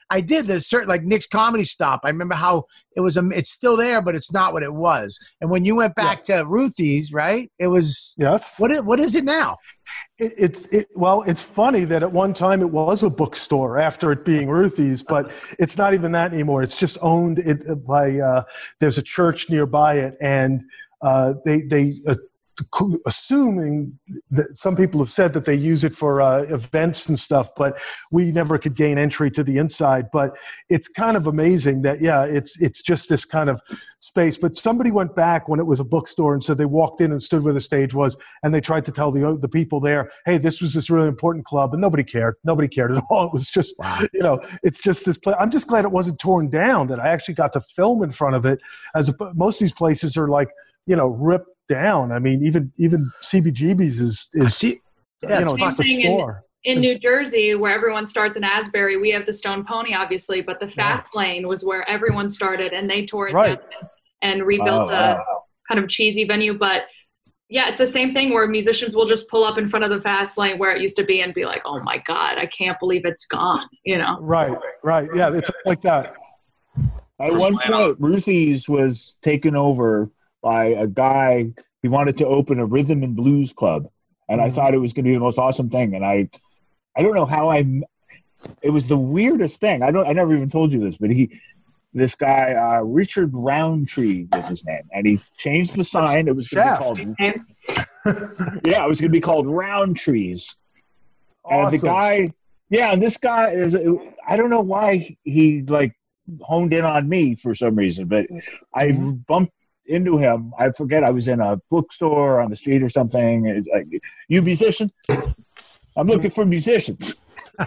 I did. There's certain like Nick's Comedy Stop. I remember how it was. It's still there, but it's not what it was. And when you went back to Ruthie's, right? It was. Yes. What is it now? It's funny that at one time it was a bookstore after it being Ruthie's, but it's not even that anymore. It's just owned by there's a church nearby it, and they assuming that some people have said that they use it for events and stuff, but we never could gain entry to the inside. But it's kind of amazing that, it's just this kind of space. But somebody went back when it was a bookstore and said they walked in and stood where the stage was, and they tried to tell the people there, hey, this was this really important club, and nobody cared. Nobody cared at all. It was just, it's just this place. I'm just glad it wasn't torn down, that I actually got to film in front of it. Most of these places are like, ripped down. I mean, even CBGB's is just a store. In New Jersey, where everyone starts in Asbury, we have the Stone Pony, obviously, but the Fast Lane was where everyone started, and they tore it down and rebuilt a kind of cheesy venue. But yeah, it's the same thing where musicians will just pull up in front of the Fast Lane where it used to be and be like, "Oh my God, I can't believe it's gone." Right. Yeah, it's like that. At one point, Ruthie's was taken over by a guy. He wanted to open a rhythm and blues club, and I thought it was going to be the most awesome thing. And I don't know how it was the weirdest thing. I never even told you this, but this guy, Richard Roundtree was his name, and he changed the sign. It was going to be called, it was going to be called Roundtrees. Awesome. And the guy, and this guy is, I don't know why he honed in on me for some reason, but I bumped into him. I forget, I was in a bookstore on the street or something. It's like, you musician? I'm looking for musicians.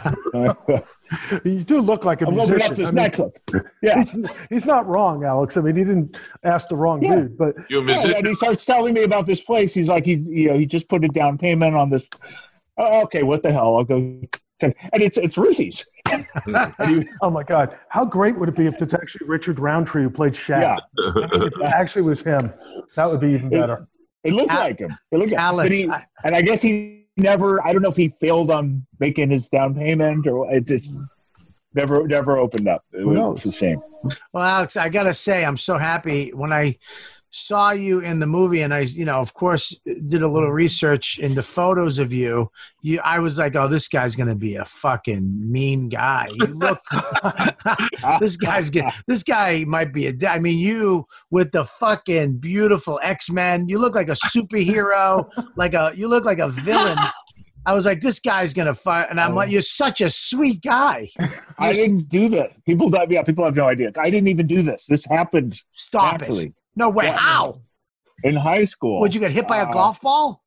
You do look like a musician. I'm opening up this nightclub. Yeah. He's not wrong, Alex. I mean, he didn't ask the wrong dude, but you a musician? And he starts telling me about this place. He's like, he just put a down payment on this. Oh, okay, what the hell? I'll go. And it's Ruthie's. Oh my God! How great would it be if it's actually Richard Roundtree who played Shaft? Yeah. If it actually was him, that would be even better. It looked like him. It looked Alex, and I guess he never. I don't know if he failed on making his down payment, or it just never opened up. It's a shame. Well, Alex, I gotta say, I'm so happy when I saw you in the movie, and I, of course, did a little research into photos of you. I was like, oh, this guy's gonna be a fucking mean guy. You look, this guy might be you with the fucking beautiful X-Men. You look like a superhero, you look like a villain. I was like, this guy's gonna fight, and I'm like, you're such a sweet guy. I didn't do that. People have no idea. I didn't even do this. This happened. Stop naturally. it. No way. Yeah. How? In high school. Would you get hit by a golf ball?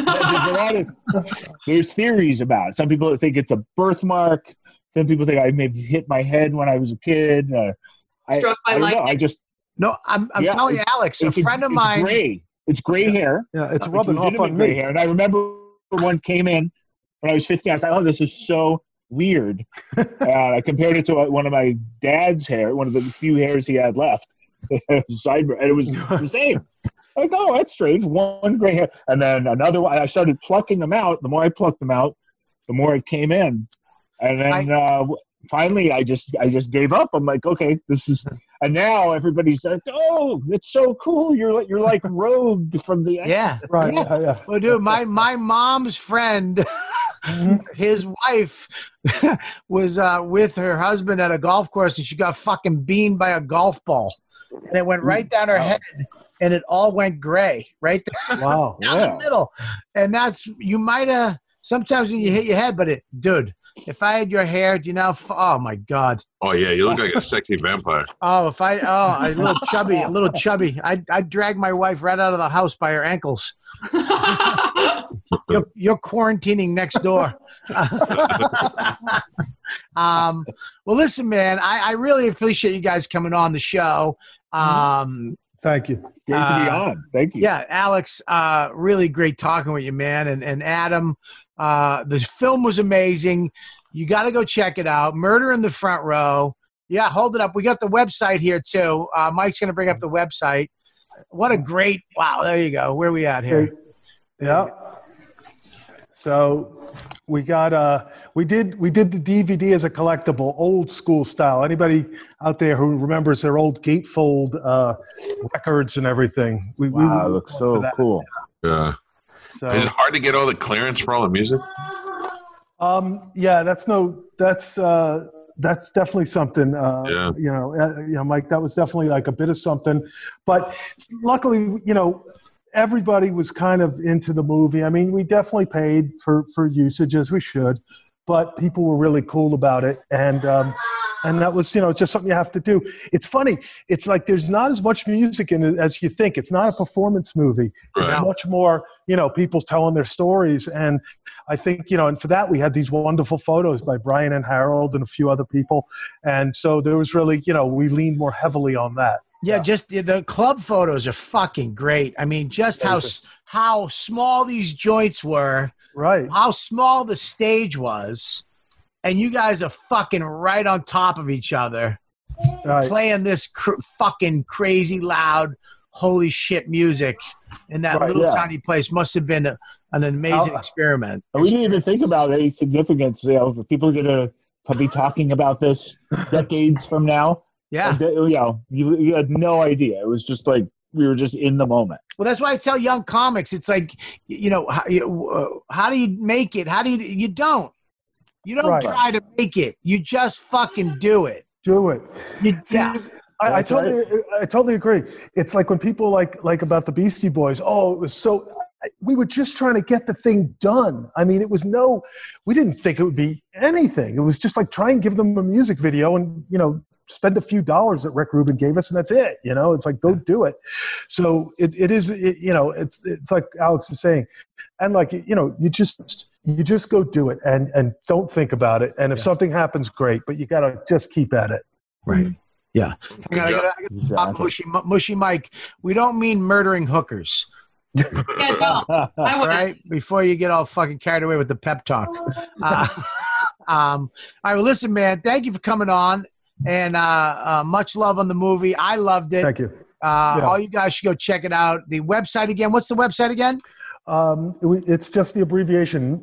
There's theories about it. Some people think it's a birthmark. Some people think I maybe hit my head when I was a kid. Struck by lightning. I'm telling you, Alex, a friend of mine. It's gray. It's gray hair. Yeah, it's rubbing off on me. Hair. And I remember one came in when I was 15. I thought, oh, this is so weird. I compared it to one of my dad's hair, one of the few hairs he had left. Sideburn, and it was the same. Like, oh, that's strange. One gray hair, and then another one. I started plucking them out. The more I plucked them out, the more it came in, and then finally, I just gave up. I'm like, okay, this is. And now everybody's like, oh, it's so cool. You're like Rogue from the right. Yeah. Well, dude, my mom's friend. His wife was with her husband at a golf course, and she got fucking beamed by a golf ball. And it went right down her head, and it all went gray right there. Wow. Down the middle. And you might have, sometimes when you hit your head, but dude, if I had your hair, oh my God. Oh yeah, you look like a sexy vampire. Oh, a little chubby. I'd drag my wife right out of the house by her ankles. You're quarantining next door. Well, listen, man, I really appreciate you guys coming on the show. Thank you. Great to be on. Thank you. Yeah, Alex, really great talking with you, man. And Adam, the film was amazing. You got to go check it out. Murder in the Front Row. Yeah, hold it up. We got the website here, too. Mike's going to bring up the website. What a great – wow, there you go. Where are we at here? Yeah. So We got we did the DVD as a collectible, old school style. Anybody out there who remembers their old gatefold records and everything? Wow, it looks so cool. Yeah. So, Is it hard to get all the clearance for all the music? yeah, that's definitely something. Mike, that was definitely like a bit of something. But luckily, everybody was kind of into the movie. I mean, we definitely paid for usage as we should, but people were really cool about it. And that was, it's just something you have to do. It's funny. It's like there's not as much music in it as you think. It's not a performance movie. Right. It's much more, people telling their stories. And I think, and for that, we had these wonderful photos by Brian and Harold and a few other people. And so there was really, we leaned more heavily on that. Yeah, just the club photos are fucking great. I mean, just how small these joints were, right? How small the stage was, and you guys are fucking right on top of each other, right, playing this fucking crazy loud, holy shit music in that little tiny place. Must have been an amazing experiment. We didn't even think about any significance. If people are gonna be talking about this decades from now. Yeah. You had no idea. It was just like we were just in the moment. Well, that's why I tell young comics, it's like, how do you make it? You don't try to make it. You just fucking do it. Do it. I totally agree. It's like when people like about the Beastie Boys. Oh, it was so. We were just trying to get the thing done. I mean, we didn't think it would be anything. It was just like try and give them a music video and spend a few dollars that Rick Rubin gave us, and that's it. It's like, go do it. So it's like Alex is saying, and like, you just go do it and don't think about it. And if something happens, great, but you got to just keep at it. Right. Yeah. I gotta Mushy Mike. We don't mean murdering hookers. Yeah, no, I wouldn't. Right? Before you get all fucking carried away with the pep talk. All right, well, listen, man, thank you for coming on. And much love on the movie. I loved it. Thank you. All you guys should go check it out. The website again. What's the website again? It's just the abbreviation,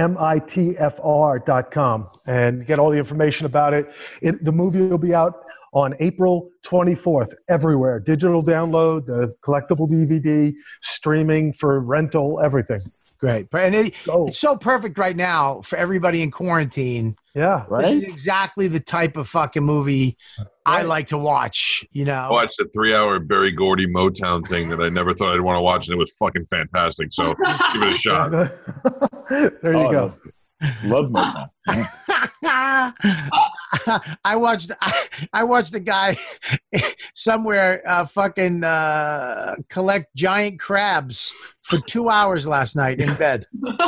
mitfr.com, and get all the information about it. The movie will be out on April 24th everywhere. Digital download, the collectible DVD, streaming for rental, everything. Great. And it's so perfect right now for everybody in quarantine. Yeah. Right? This is exactly the type of fucking movie I like to watch, I watched a 3-hour Berry Gordy Motown thing that I never thought I'd want to watch, and it was fucking fantastic. So give it a shot. There you go. Love Motown. I watched a guy somewhere collect giant crabs for 2 hours last night in bed.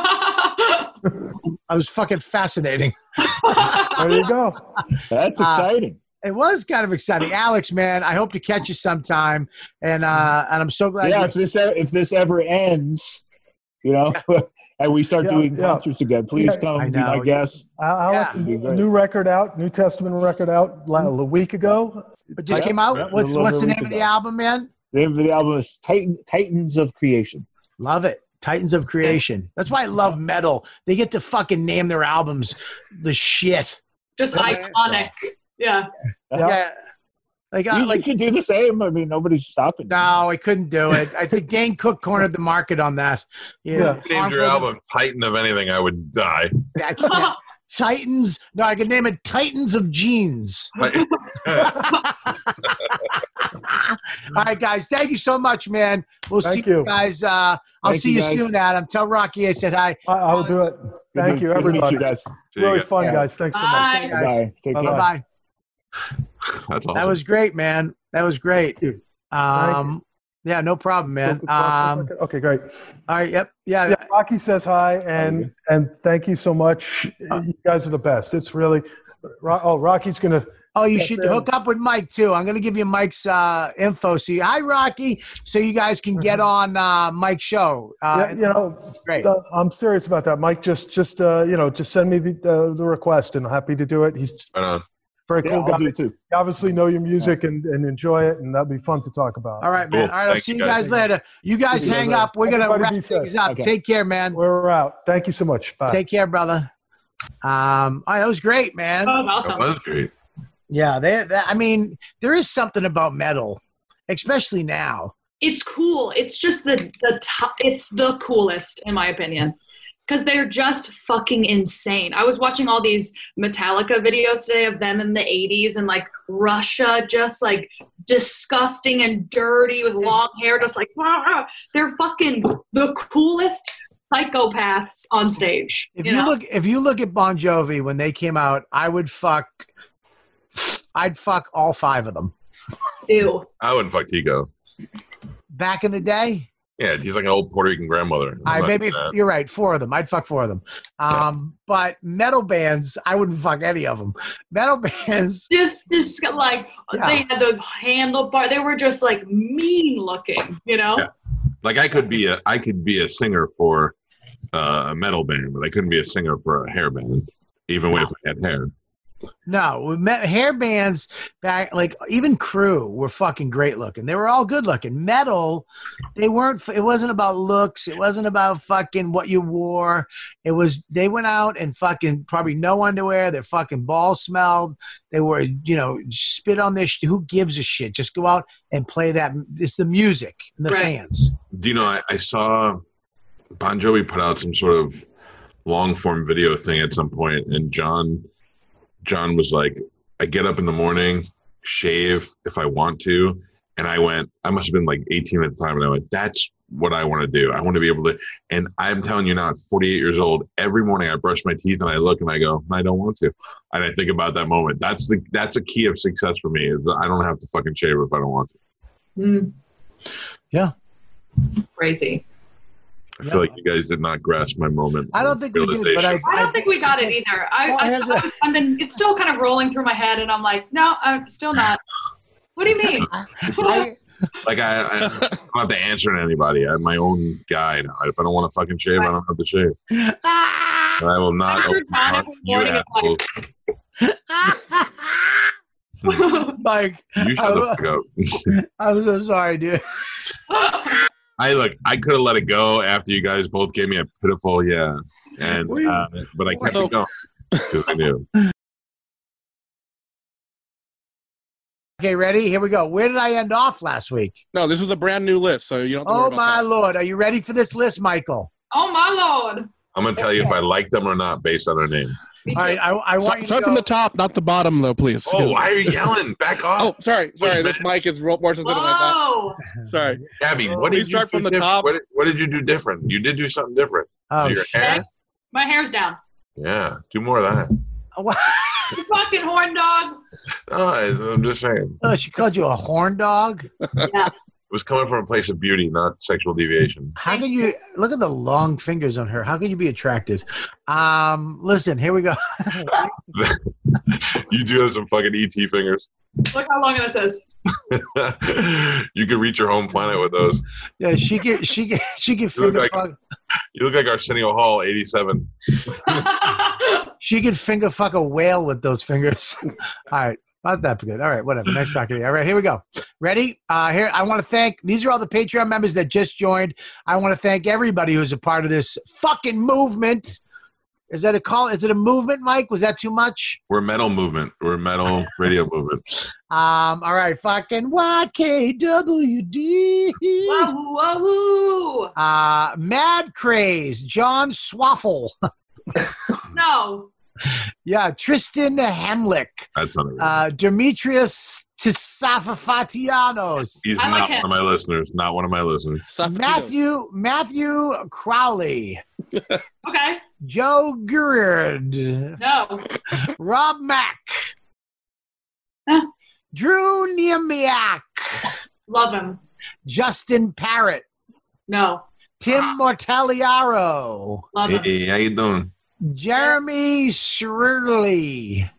I was fucking fascinating. There you go. That's exciting. It was kind of exciting. Alex, man, I hope to catch you sometime. And I'm so glad. Yeah, if this ever ends, and we start doing concerts again, please come be my guest. Alex, new record out, New Testament record out a week ago. It just came out? Yeah, what's the name of the album, man? The name of the album is Titans of Creation. Love it. Titans of Creation. That's why I love metal. They get to fucking name their albums the shit. Just iconic. Yeah. Yeah. You could do the same. I mean, nobody's stopping. No, I couldn't do it. I think Dane Cook cornered the market on that. Yeah. Named your album Titan of anything, I would die. I can't. Titans. No, I could name it Titans of Jeans. All right, guys. Thank you so much, man. We'll see you guys. I'll see you soon, Adam. Tell Rocky I said hi. I will do it. Thank you, everybody. Really fun, guys. Thanks so much. Bye. Bye. That's awesome. That was great, man. That was great. Yeah, no problem, man. Okay, great. All right, yep. Yeah. Rocky says hi, and thank you so much. You guys are the best. It's really Rocky's gonna. Oh, you should hook up with Mike too. I'm gonna give you Mike's info. So hi, Rocky, so you guys can get on Mike's show. Great. I'm serious about that, Mike. Just send me the request, and I'm happy to do it. He's Very Yeah, cool guy. I'll do it too. You obviously know your music and enjoy it, and that'd be fun to talk about. All right, man. Cool. All right, I'll Thank see you, you guys guys. later. You guys See you hang later. up. We're going to Everybody wrap be safe. things up. Okay. Take care, man. We're out. Thank you so much. Bye. Take care, brother. All right, that was great, man. That was That awesome. was great. Yeah, I mean, there is something about metal, especially now. It's cool. It's just it's the coolest in my opinion. Because they're just fucking insane. I was watching all these Metallica videos today of them in the 80s and like Russia, just like disgusting and dirty with long hair, just like, ah. They're fucking the coolest psychopaths on stage. If you know? if you look at Bon Jovi when they came out, I'd fuck all 5 of them. Ew. I wouldn't fuck Tico. Back in the day, Yeah, he's like an old Puerto Rican grandmother. you're right, 4 of them. I'd fuck 4 of them. But metal bands, I wouldn't fuck any of them. Metal bands, Just like Yeah. they had the handlebar. They were just like mean looking, you know? Yeah. Like I could be a singer for a metal band, but I couldn't be a singer for a hair band, even if I had hair. no, hair bands back, like even Crew were fucking great looking. They were all good looking. Metal, they weren't. It wasn't about looks. It wasn't about fucking what you wore. They went out and fucking probably no underwear. Their fucking balls smelled. They were, spit on their. Who gives a shit? Just go out and play that. It's the music and the Right. fans. Do you know? I saw Bon Jovi put out some sort of long form video thing at some point, and John was like, I get up in the morning, shave if I want to. And I must have been like 18 at the time. And I went, that's what I want to do. I want to be able to. And I'm telling you now, at 48 years old, every morning I brush my teeth and I look and I go, I don't want to. And I think about that moment. That's a key of success for me. Is I don't have to fucking shave if I don't want to. Mm. Yeah. Crazy. I feel like you guys did not grasp my moment. I don't think we did, but Realization. I don't think we got it either. I mean, it's still kind of rolling through my head, and I'm like, no, I'm still not. What do you mean? Like I'm not answering anybody. I'm my own guy now. If I don't want to fucking shave, I don't have to shave. I will not. After John every morning is Mike, You shut the fuck up. I'm so sorry, dude. I could have let it go after you guys both gave me a pitiful and but I kept it going because I knew. Okay, ready? Here we go. Where did I end off last week? No, this is a brand new list, so you don't have to worry Oh about my that. Lord, are you ready for this list, Michael? Oh my Lord. I'm gonna tell you if I like them or not based on their name. Me All too. right, I want you to Start go. from the top, not the bottom, though, please. Oh, why are you yelling? Back off. Oh, sorry. Which This mic is more sensitive than I thought. Whoa. Sorry. Gabby, what Please did you start do from the different? top. What did you do different? You did do something different. Oh, Your shit. hair? My hair's down. Yeah, do more of that. You fucking horn dog. No, I'm just saying. Oh, she called you a horn dog? Yeah. It was coming from a place of beauty, not sexual deviation. How can you look at the long fingers on her? How can you be attracted? Listen, here we go. You do have some fucking ET fingers. Look how long this is. You could reach your home planet with those. Yeah, she can finger like- fuck. You look like Arsenio Hall, 87. She can finger fuck a whale with those fingers. All right. Not that good. All right, whatever. Nice talking to you. All right, here we go. Ready? Here, I want to thank, these are all the Patreon members that just joined. I want to thank everybody who's a part of this fucking movement. Is that a call? Is it a movement, Mike? Was that too much? We're metal movement. We're metal radio movement. All right, fucking YKWD. Whoa, whoa, whoa. Mad Craze, John Swaffle. No. Yeah, Tristan Hemlick. That's not Demetrius Tisafafatianos. He's I like not him. one of my listeners. Not one of my listeners. Matthew Crowley. Okay. Joe Gurd. No. Rob Mack. Huh. Drew Niemiak. Love him. Justin Parrott. No. Tim Mortaliaro. Love him. Hey, how you doing? Jeremy Shirley.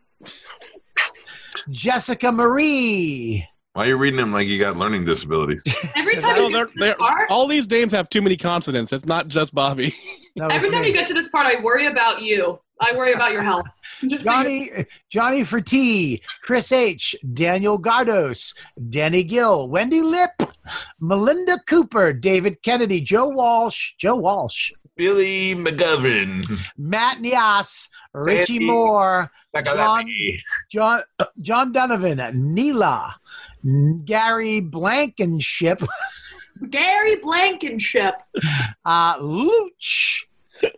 Jessica Marie. Why are you reading them like you got learning disabilities? Every time No, you get to this part, all these names have too many consonants. It's not just Bobby. No, Every it's time me. you get to this part, I worry about you. I worry about your health. Just so Johnny for T, Chris H, Daniel Gardos, Danny Gill, Wendy Lip, Melinda Cooper, David Kennedy, Joe Walsh, Billy McGovern. Matt Nias, Richie Sandy Moore, Nakalani. John Donovan, Neela, Gary Blankenship, Gary Blankenship. Luch,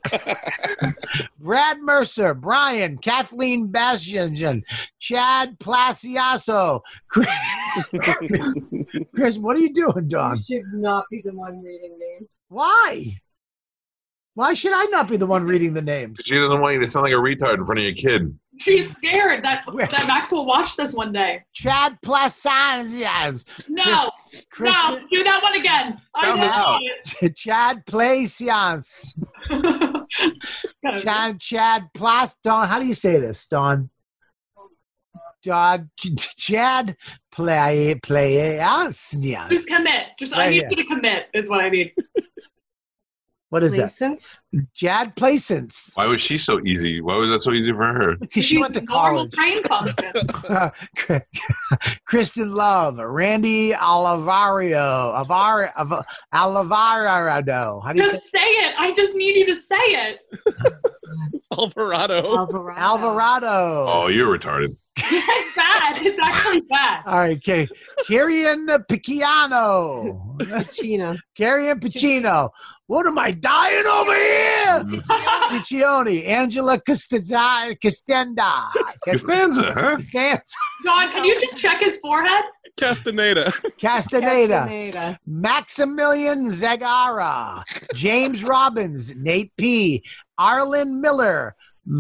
Brad Mercer, Brian, Kathleen Bastian, Chad Placiaso, Chris, what are you doing, Don? You should not be the one reading names. Why? Why should I not be the one reading the names? She doesn't want you to sound like a retard in front of your kid. She's scared that Max will watch this one day. Chad Placiaso. No, no, do that one again. I know it. Chad Placiaso. Chad Don. How do you say this, Don? Chad Placiaso. Just commit. I need you to commit is what I need. What is that? Chad Placence. Why was she so easy? Why was that so easy for her? Because she went to college. Train function. Kristen Love, Randy Alvarado. How do you just say it? I just need you to say it. Alvarado. Alvarado. Oh, you're retarded. It's bad. It's actually bad. All right, okay. Carrion Picciano. Carrion Pacino. What am I dying over here? Piccioni. Angela Costanza, huh? John, can you just check his forehead? Castaneda. Maximilian Zagara. James Robbins. Nate P. Arlen Miller.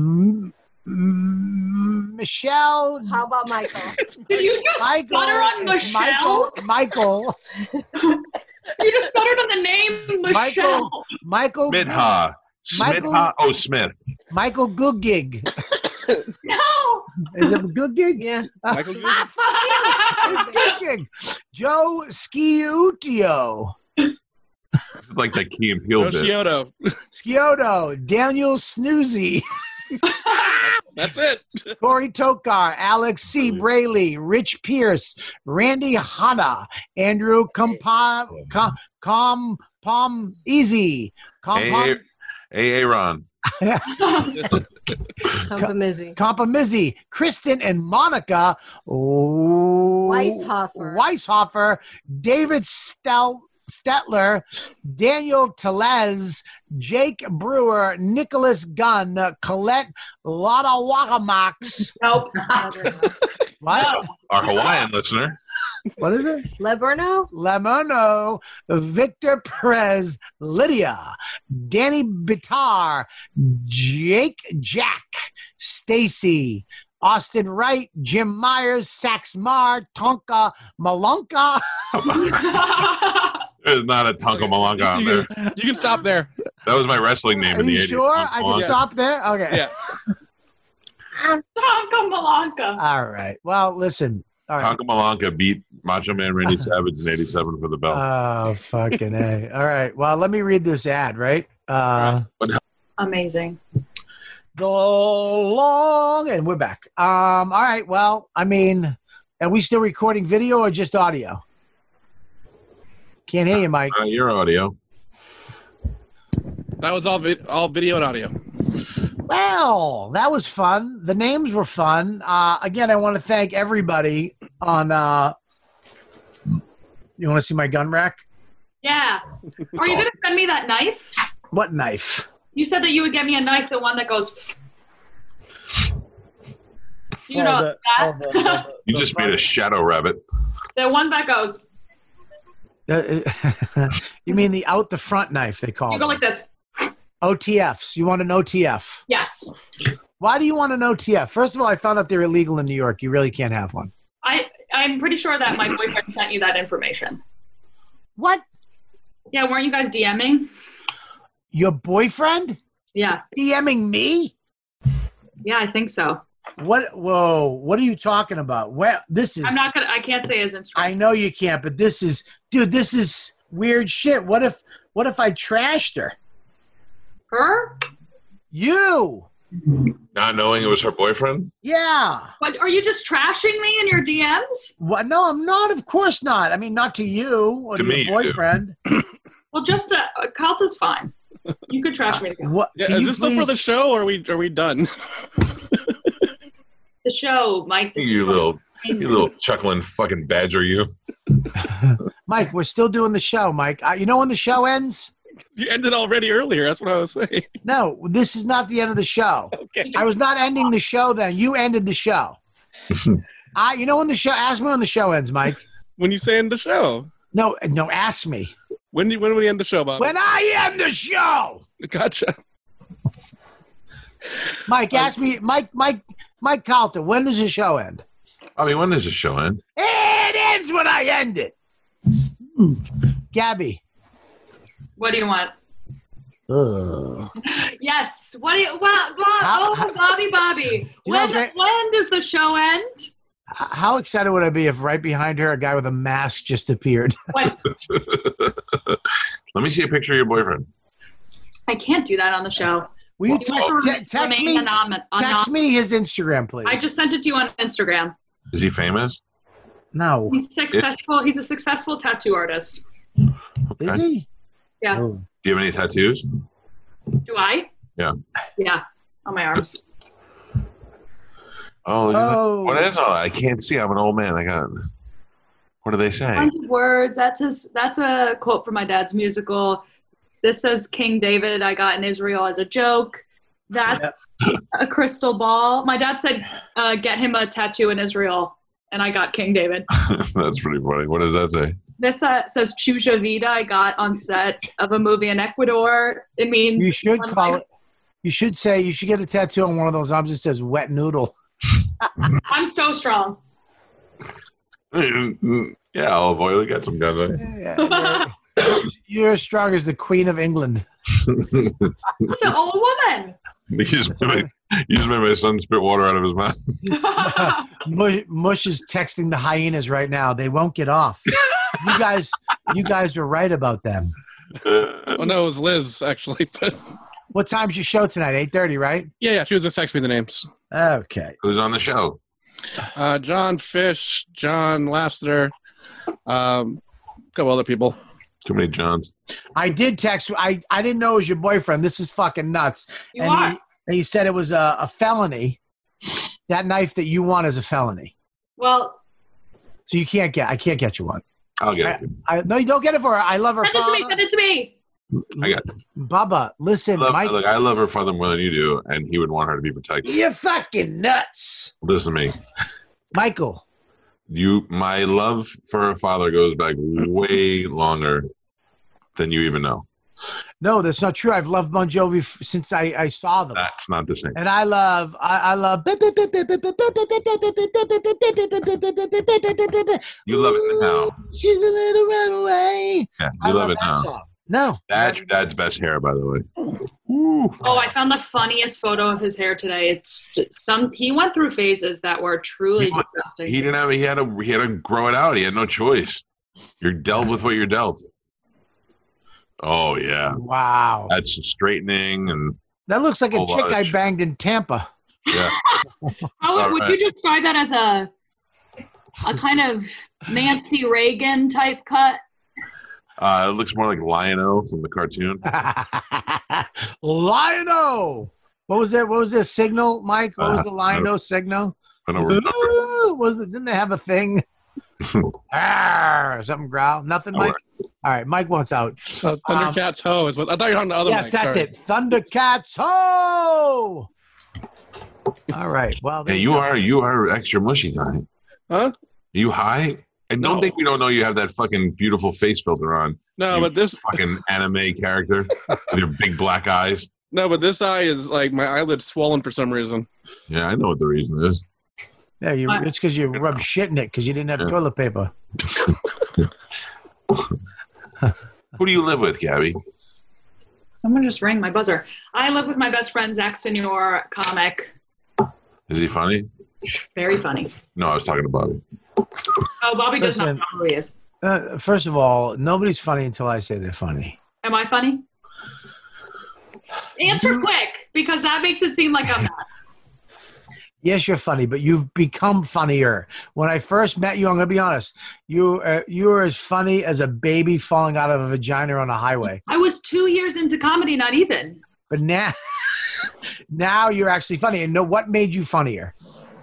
Michelle. How about Michael? Did you just stutter on Michelle? Michael. You just stuttered on the name Michelle. Michael. Smith. Oh, Smith. Michael Goodgig. No. Is it Goodgig? Yeah. Michael Goodgig. Fuck you. It's Goodgig. Joe Sciutio. It's like that Key and Peele bit. Scioto. Daniel Snoozy. That's it. Corey Tokar, Alex C. Braley, Rich Pierce, Randy Hanna, Andrew Easy. Aaron. Compamizzi. Kristen and Monica Weishofer, David Stetler, Daniel Telez, Jake Brewer, Nicholas Gunn, Colette Lotta-Wakamax. Nope. What? No. Our Hawaiian listener. What is it? Leberno, Victor Perez, Lydia, Danny Bitar, Jake Jack, Stacy, Austin Wright, Jim Myers, Sax Mar, Tonka Malonka. There's not a Tonka Malonga on there. You can stop there. That was my wrestling name in the 80s. Are you sure? I can stop there? Okay. Yeah. Tonka Malonka. All right. Well, listen. All right. Tonka Malonka beat Macho Man Randy Savage in 87 for the belt. Oh, fucking A. All right. Well, let me read this ad, right? Amazing. Go long. And we're back. All right. Well, I mean, are we still recording video or just audio? Can't hear you, Mike. Your audio. That was all video and audio. Well, that was fun. The names were fun. Again, I want to thank everybody on you want to see my gun rack? Yeah. Are you going to send me that knife? What knife? You said that you would get me a knife, the one that goes... You You just made a shadow rabbit. The one that goes... You mean the out the front knife they call it? You go like this. OTFs. You want an OTF? Yes. Why do you want an OTF? First of all, I found out they're illegal in New York. You really can't have one. I'm pretty sure that my boyfriend sent you that information. What? Yeah, weren't you guys DMing? Your boyfriend? Yeah. DMing me? Yeah, I think so. What? Whoa! What are you talking about? Well, this is. I can't say his Instagram. I know you can't, but this is, dude. This is weird shit. What if I trashed her? Her? You. Not knowing it was her boyfriend? Yeah. What, are you just trashing me in your DMs? What? No, I'm not. Of course not. I mean, not to you or to me, your you do. boyfriend. Well, just Kalta's fine. You could trash me again. What? Yeah, Can is you this still for the show, or are we done? The show, Mike. This You little chuckling fucking badger, you. Mike, we're still doing the show, Mike. You know when the show ends? You ended already earlier. That's what I was saying. No, this is not the end of the show. Okay. I was not ending the show then. You ended the show. You know when the show, ask me when the show ends, Mike. When you say end the show. No, ask me. When do we end the show, Bob? When I end the show. Gotcha. Mike, ask me, Mike Calta, when does the show end? I mean, when does the show end? It ends when I end it. Gabby. What do you want? Ugh. Yes. What do you? Bobby. You know, When does the show end? How excited would I be if right behind her a guy with a mask just appeared? What? Let me see a picture of your boyfriend. I can't do that on the show. Will you text me? Text me his Instagram, please. I just sent it to you on Instagram. Is he famous? No. He's successful. He's a successful tattoo artist. Okay. Is he? Yeah. Oh. Do you have any tattoos? Do I? Yeah. Yeah. On my arms. Oh, look at that. Oh. What is all that? I can't see. I'm an old man. What do they say? 100 words. That's a quote from my dad's musical. This says King David I got in Israel as a joke. That's a crystal ball. My dad said get him a tattoo in Israel, and I got King David. That's pretty funny. What does that say? This says Chuja Vida I got on set of a movie in Ecuador. It means You should call it. You should say you should get a tattoo on one of those arms that says wet noodle. I'm so strong. Yeah, olive oil. You got some guns on you. Yeah, you're as strong as the Queen of England. It's an old woman. You just made my son spit water out of his mouth. Mush is texting the hyenas right now. They won't get off. You guys were right about them. Oh no, it was Liz actually. But What time's your show tonight? 8:30, right? yeah, she was just texting me the names. Okay. Who's on the show? John Fish, John Lasseter, a couple other people. Too many Johns. I did text. I didn't know it was your boyfriend. This is fucking nuts. You are. He said it was a felony. That knife that you want is a felony. Well, So I can't get you one. I'll get it. No, you don't get it for her. I love her send it to me. father. Send it to me. I got it. Bubba, listen, Mike. Look, I love her father more than you do, and he would want her to be protected. You're fucking nuts. Listen to me. Michael. My love for her father goes back way longer than you even know. No, that's not true. I've loved Bon Jovi since I saw them. That's not the same. And I love. You love it now. She's a little runaway. Yeah, I you love it that now. song. No. That's your dad's best hair, by the way. Oh, I found the funniest photo of his hair today. It's just he went through phases that were truly disgusting. He didn't have. He had to grow it out. He had no choice. You're dealt with what you're dealt. Oh yeah. Wow. That's straightening and. That looks like a Whole chick lot of I banged in Tampa. Yeah. Would you describe that as a kind of Nancy Reagan type cut? It looks more like Lion-O from the cartoon. Lion-O. What was that? What was this signal, Mike? What was the Lion-O signal? I don't remember. Didn't they have a thing? Something growl? Nothing, Mike? All right, Mike wants out. Thundercats Ho is what I thought you were on the other Yes, mic. that's Sorry. it. Thundercats Ho! All right. Well, Hey, you are extra mushy tonight. Huh? You high? And don't think we don't know you have that fucking beautiful face filter on. No, You but this fucking anime character with your big black eyes. no, but this eye is like my eyelid's swollen for some reason. Yeah, I know what the reason is. yeah, it's because you rubbed shit in it because you didn't have toilet paper. Who do you live with, Gabby? Someone just rang my buzzer. I live with my best friend, Zach Senior, comic. Is he funny? Very funny. No, I was talking to Bobby. Oh, Bobby does not Listen. know who he is. First of all, nobody's funny until I say they're funny. Am I funny? Answer quick, because that makes it seem like I'm not. Yes, you're funny, but you've become funnier. When I first met you, I'm going to be honest. You were as funny as a baby falling out of a vagina on a highway. I was 2 years into comedy, not even. But now, now you're actually funny. And know what made you funnier?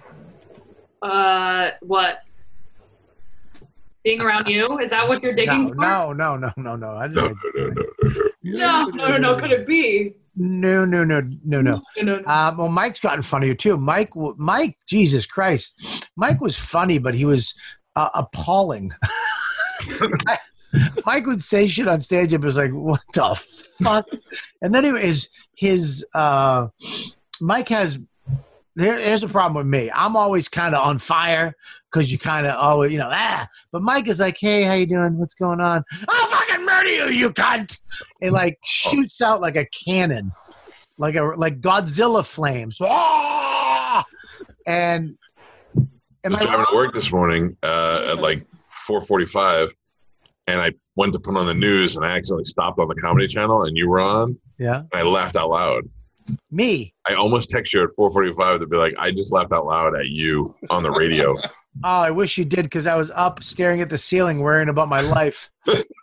What? Being around you? Is that what you're digging for? No. I didn't No. Could it be? No. Well, Mike's gotten funnier too. Mike, Jesus Christ. Mike was funny, but he was appalling. Mike would say shit on stage and it was like, what the fuck? And then Mike has, here's a problem with me. I'm always kind of on fire because you kind of always, but Mike is like, hey, how you doing? What's going on? I'll fucking murder you, you cunt. It like shoots out like a cannon, like Godzilla flames. Ah! And I was driving to work this morning at like 4:45, and I went to put on the news, and I accidentally stopped on the Comedy Channel, and you were on. Yeah. And I laughed out loud. Me? I almost text you at 4:45 to be like, I just laughed out loud at you on the radio. Oh, I wish you did, because I was up staring at the ceiling worrying about my life.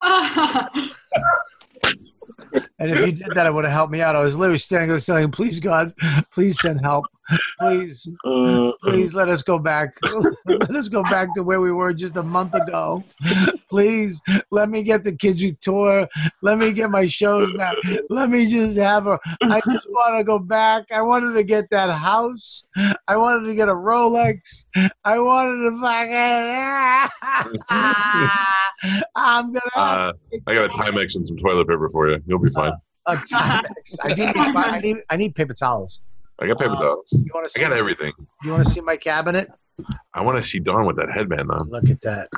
And if you did that, it would have helped me out. I was literally staring at the ceiling. Please, God, please send help. Please let us go back. Let us go back to where we were just a month ago. Please let me get the Kids tour. Let me get my shows back. Let me just have I just want to go back. I wanted to get that house. I wanted to get a Rolex. I wanted to fucking. I'm gonna. I got a Timex and some toilet paper for you. You'll be fine. A Timex. I need paper towels. I got paper towels. I got everything. You want to see my cabinet? I want to see Dawn with that headband on. Look at that.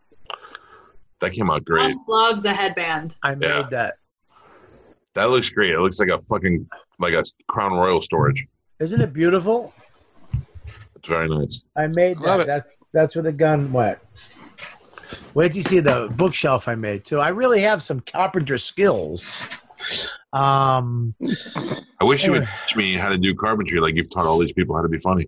That came out great. Dawn loves a headband. I made that. That looks great. It looks like a Crown Royal storage. Isn't it beautiful? It's very nice. I made that. That's where the gun went. Wait till you see the bookshelf I made too. I really have some carpenter skills. I wish you would teach me how to do carpentry like you've taught all these people how to be funny.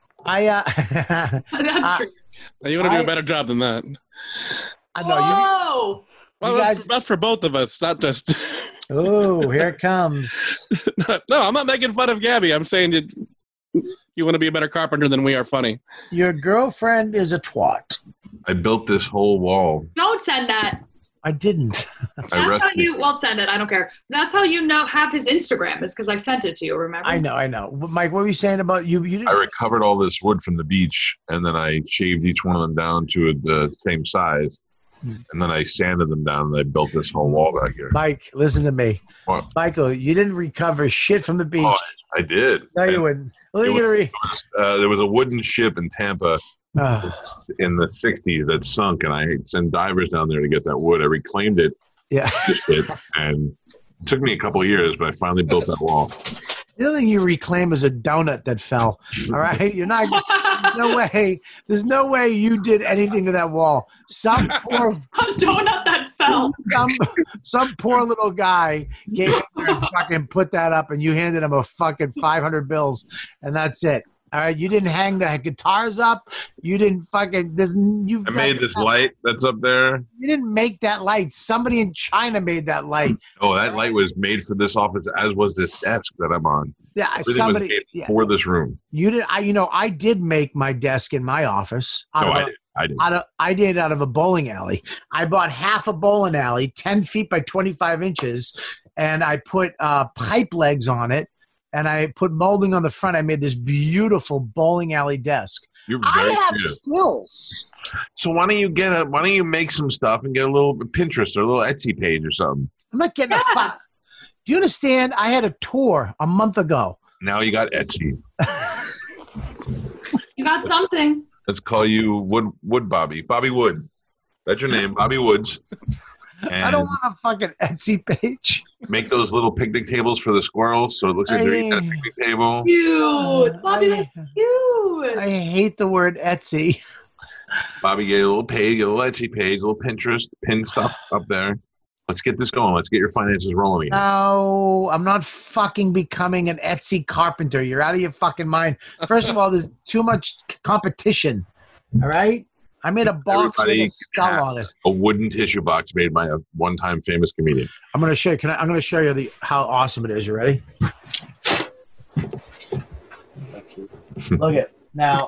That's true. You want to do a better job than that. I know Well, that's for both of us, not just. Oh, here it comes. No, I'm not making fun of Gabby. I'm saying you want to be a better carpenter than we are funny. Your girlfriend is a twat. I built this whole wall. Don't send that. I didn't. That's how you. Well, send it. I don't care. That's how you have his Instagram. Is because I sent it to you. Remember? I know. Mike, what were you saying about you? You didn't. I recovered all this wood from the beach, and then I shaved each one of them down to the same size, and then I sanded them down, and I built this whole wall back here. Mike, listen to me. What? Michael, you didn't recover shit from the beach. Oh, I did. No, you wouldn't. There was a wooden ship in Tampa. In the 60s that sunk, and I sent divers down there to get that wood. I reclaimed it. Yeah. And it took me a couple of years, but I finally built that wall. The other thing you reclaim is a donut that fell. All right? You're not there's no way you did anything to that wall. Some poor a donut that fell. Some poor little guy gave it and fucking put that up, and you handed him a fucking 500 bills, and that's it. All right, you didn't hang the guitars up. You didn't fucking. I made this light that's up there. You didn't make that light. Somebody in China made that light. Oh, that light was made for this office, as was this desk that I'm on. Yeah, everything was made for this room. You did. I did make my desk in my office. I did. Out of a bowling alley. I bought half a bowling alley, 10 feet by 25 inches, and I put pipe legs on it. And I put molding on the front. I made this beautiful bowling alley desk. I have skills. So why don't you make some stuff and get a little Pinterest or a little Etsy page or something? I'm not getting a file. Do you understand? I had a tour a month ago. Now you got Etsy. You got something. Let's call you Wood Bobby. Bobby Wood. That's your name, Bobby Woods. And I don't want a fucking Etsy page. Make those little picnic tables for the squirrels, so it looks like they're eating a picnic table. Cute, Bobby, that's cute. I hate the word Etsy. Bobby, get a little page, a little Etsy page, a little Pinterest, pin stuff up there. Let's get this going. Let's get your finances rolling again. No, I'm not fucking becoming an Etsy carpenter. You're out of your fucking mind. First of all, there's too much competition. All right? I made a box with a skull on it. A wooden tissue box made by a one-time famous comedian. I'm going to show you. I'm going to show you how awesome it is. You ready? Look at it. Now.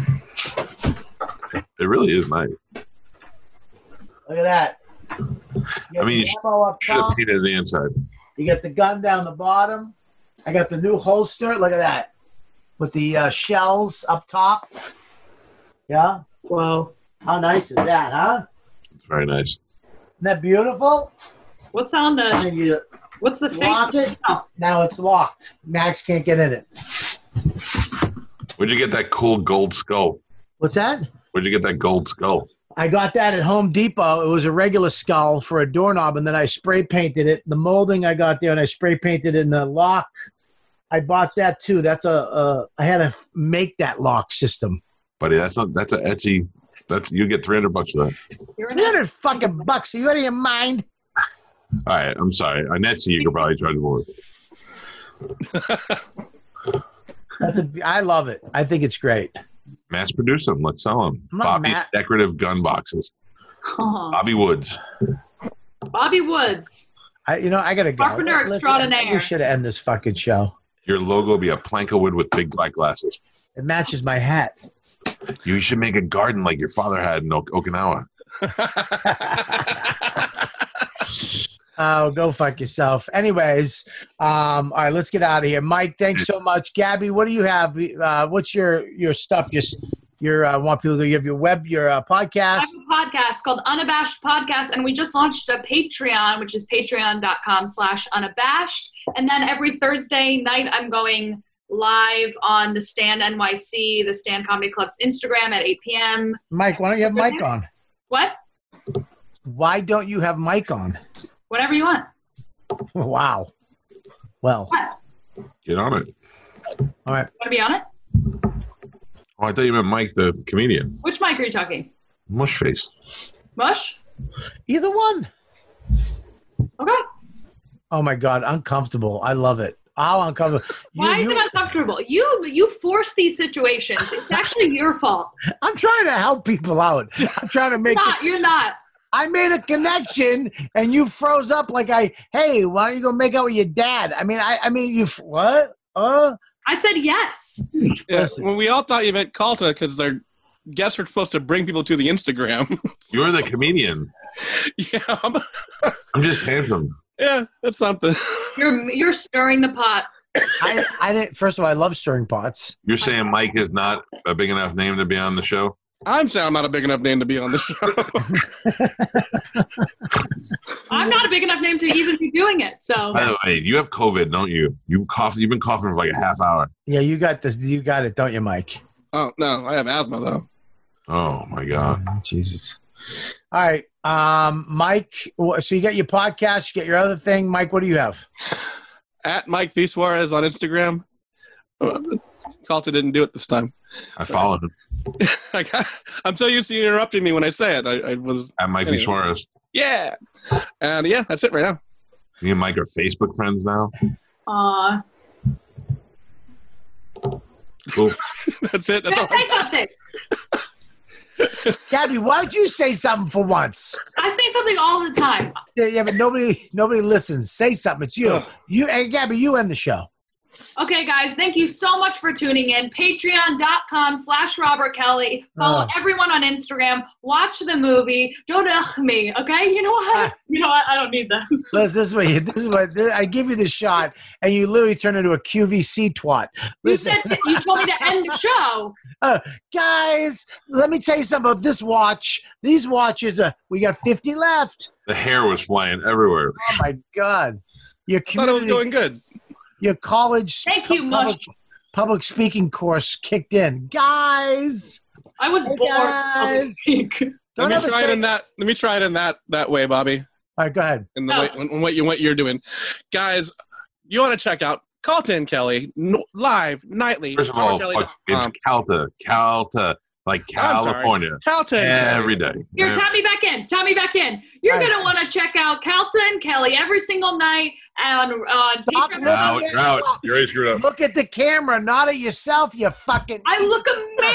It really is nice. Look at that. I mean, you should have painted the inside. You get the gun down the bottom. I got the new holster. Look at that. With the shells up top. Yeah? Whoa. How nice is that, huh? It's very nice. Isn't that beautiful? What's on the... What's the lock fake? it. Now it's locked. Max can't get in it. Where'd you get that cool gold skull? What's that? Where'd you get that gold skull? I got that at Home Depot. It was a regular skull for a doorknob, and then I spray painted it. The molding I got there, and I spray painted in the lock. I bought that too. That's I had to make that lock system. Buddy, that's a Etsy. You get $300 for that. 300 fucking bucks. Are you out of your mind? All right, I'm sorry. On Etsy, you could probably charge more. I love it. I think it's great. Mass produce them. Let's sell them. Bobby decorative gun boxes. Bobby Woods. Bobby Woods. I gotta go. Carpenter extraordinaire. We should end this fucking show. Your logo will be a plank of wood with big black glasses. It matches my hat. You should make a garden like your father had in Okinawa. Oh, go fuck yourself. Anyways, all right, let's get out of here. Mike, thanks so much. Gabby, what do you have? What's your stuff? Want people to give your podcast? I have a podcast called Unabashed Podcast, and we just launched a Patreon, which is patreon.com/unabashed. And then every Thursday night, I'm going live on the Stand NYC, the Stand Comedy Club's Instagram at 8 p.m. Mike, why don't you have Mike on? What? Why don't you have Mike on? Whatever you want. Wow. Well. What? Get on it. All right. Want to be on it? Oh, I thought you meant Mike, the comedian. Which Mike are you talking? Mush face. Mush? Either one. Okay. Oh my God, uncomfortable. I love it. How uncomfortable. Why is it uncomfortable? You force these situations. It's actually your fault. I'm trying to help people out. I'm trying to make You're not. I made a connection and you froze up like hey, why don't you go make out with your dad? I mean, what? I said yes. Yeah, well, we all thought you meant Calta because their guests are supposed to bring people to the Instagram. You're the comedian. Yeah. I'm just handsome. Yeah, that's something. You're stirring the pot. I didn't. First of all, I love stirring pots. You're saying Mike is not a big enough name to be on the show? I'm saying I'm not a big enough name to be on the show. I'm not a big enough name to even be doing it. So. By the way, you have COVID, don't you? You've been coughing for like a half hour. Yeah, you got this. You got it, don't you, Mike? Oh no, I have asthma though. Oh my God. Oh, Jesus. All right, Mike. So you got your podcast, you get your other thing. Mike, what do you have? At Mike V. Suarez on Instagram. Calta didn't do it this time. I followed him. I'm so used to you interrupting me when I say it. I was at Mike V. Suarez. Yeah, and yeah, that's it right now. Me and Mike are Facebook friends now. Cool. That's it. That's all. Say something. Gabby, why don't you say something for once? I say something all the time. Yeah, but nobody listens. Say something. It's you. Hey, Gabby, you end the show. Okay, guys, thank you so much for tuning in. Patreon.com/Robert Kelly. Follow everyone on Instagram. Watch the movie. Don't ugh me, okay? You know what? I don't need this. So this is what I give you the shot, and you literally turn into a QVC twat. Listen. You told me to end the show. Guys, let me tell you something about this watch. These watches, we got 50 left. The hair was flying everywhere. Oh, my God. I thought it was going good. Your college public speaking course kicked in. Guys. I was bored. Guys. Let me try it in that way, Bobby. All right, go ahead. In the way, what you're doing. Guys, you want to check out Calta and Kelly live nightly. First of all, it's Calta. like I'm sorry. California, Calton. every day. Here, Yeah. tap me back in. Tap me back in. You're going to want to check out Calton Kelly every single night on Stop Deep looking Out, at- you're out. You're already screwed up. Look at the camera, not at yourself, you fucking. I look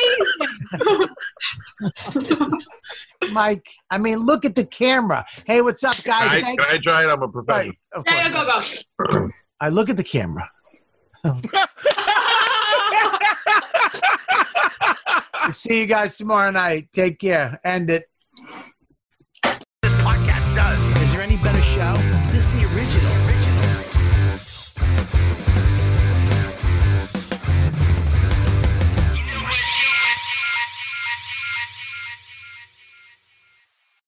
amazing. Mike, I mean, look at the camera. Hey, what's up, guys? Can I try it? I'm a professional. Of Yeah, course. go. I look at the camera. See you guys tomorrow night. Take care. End it. Podcast does. Is there any better show? This is the original.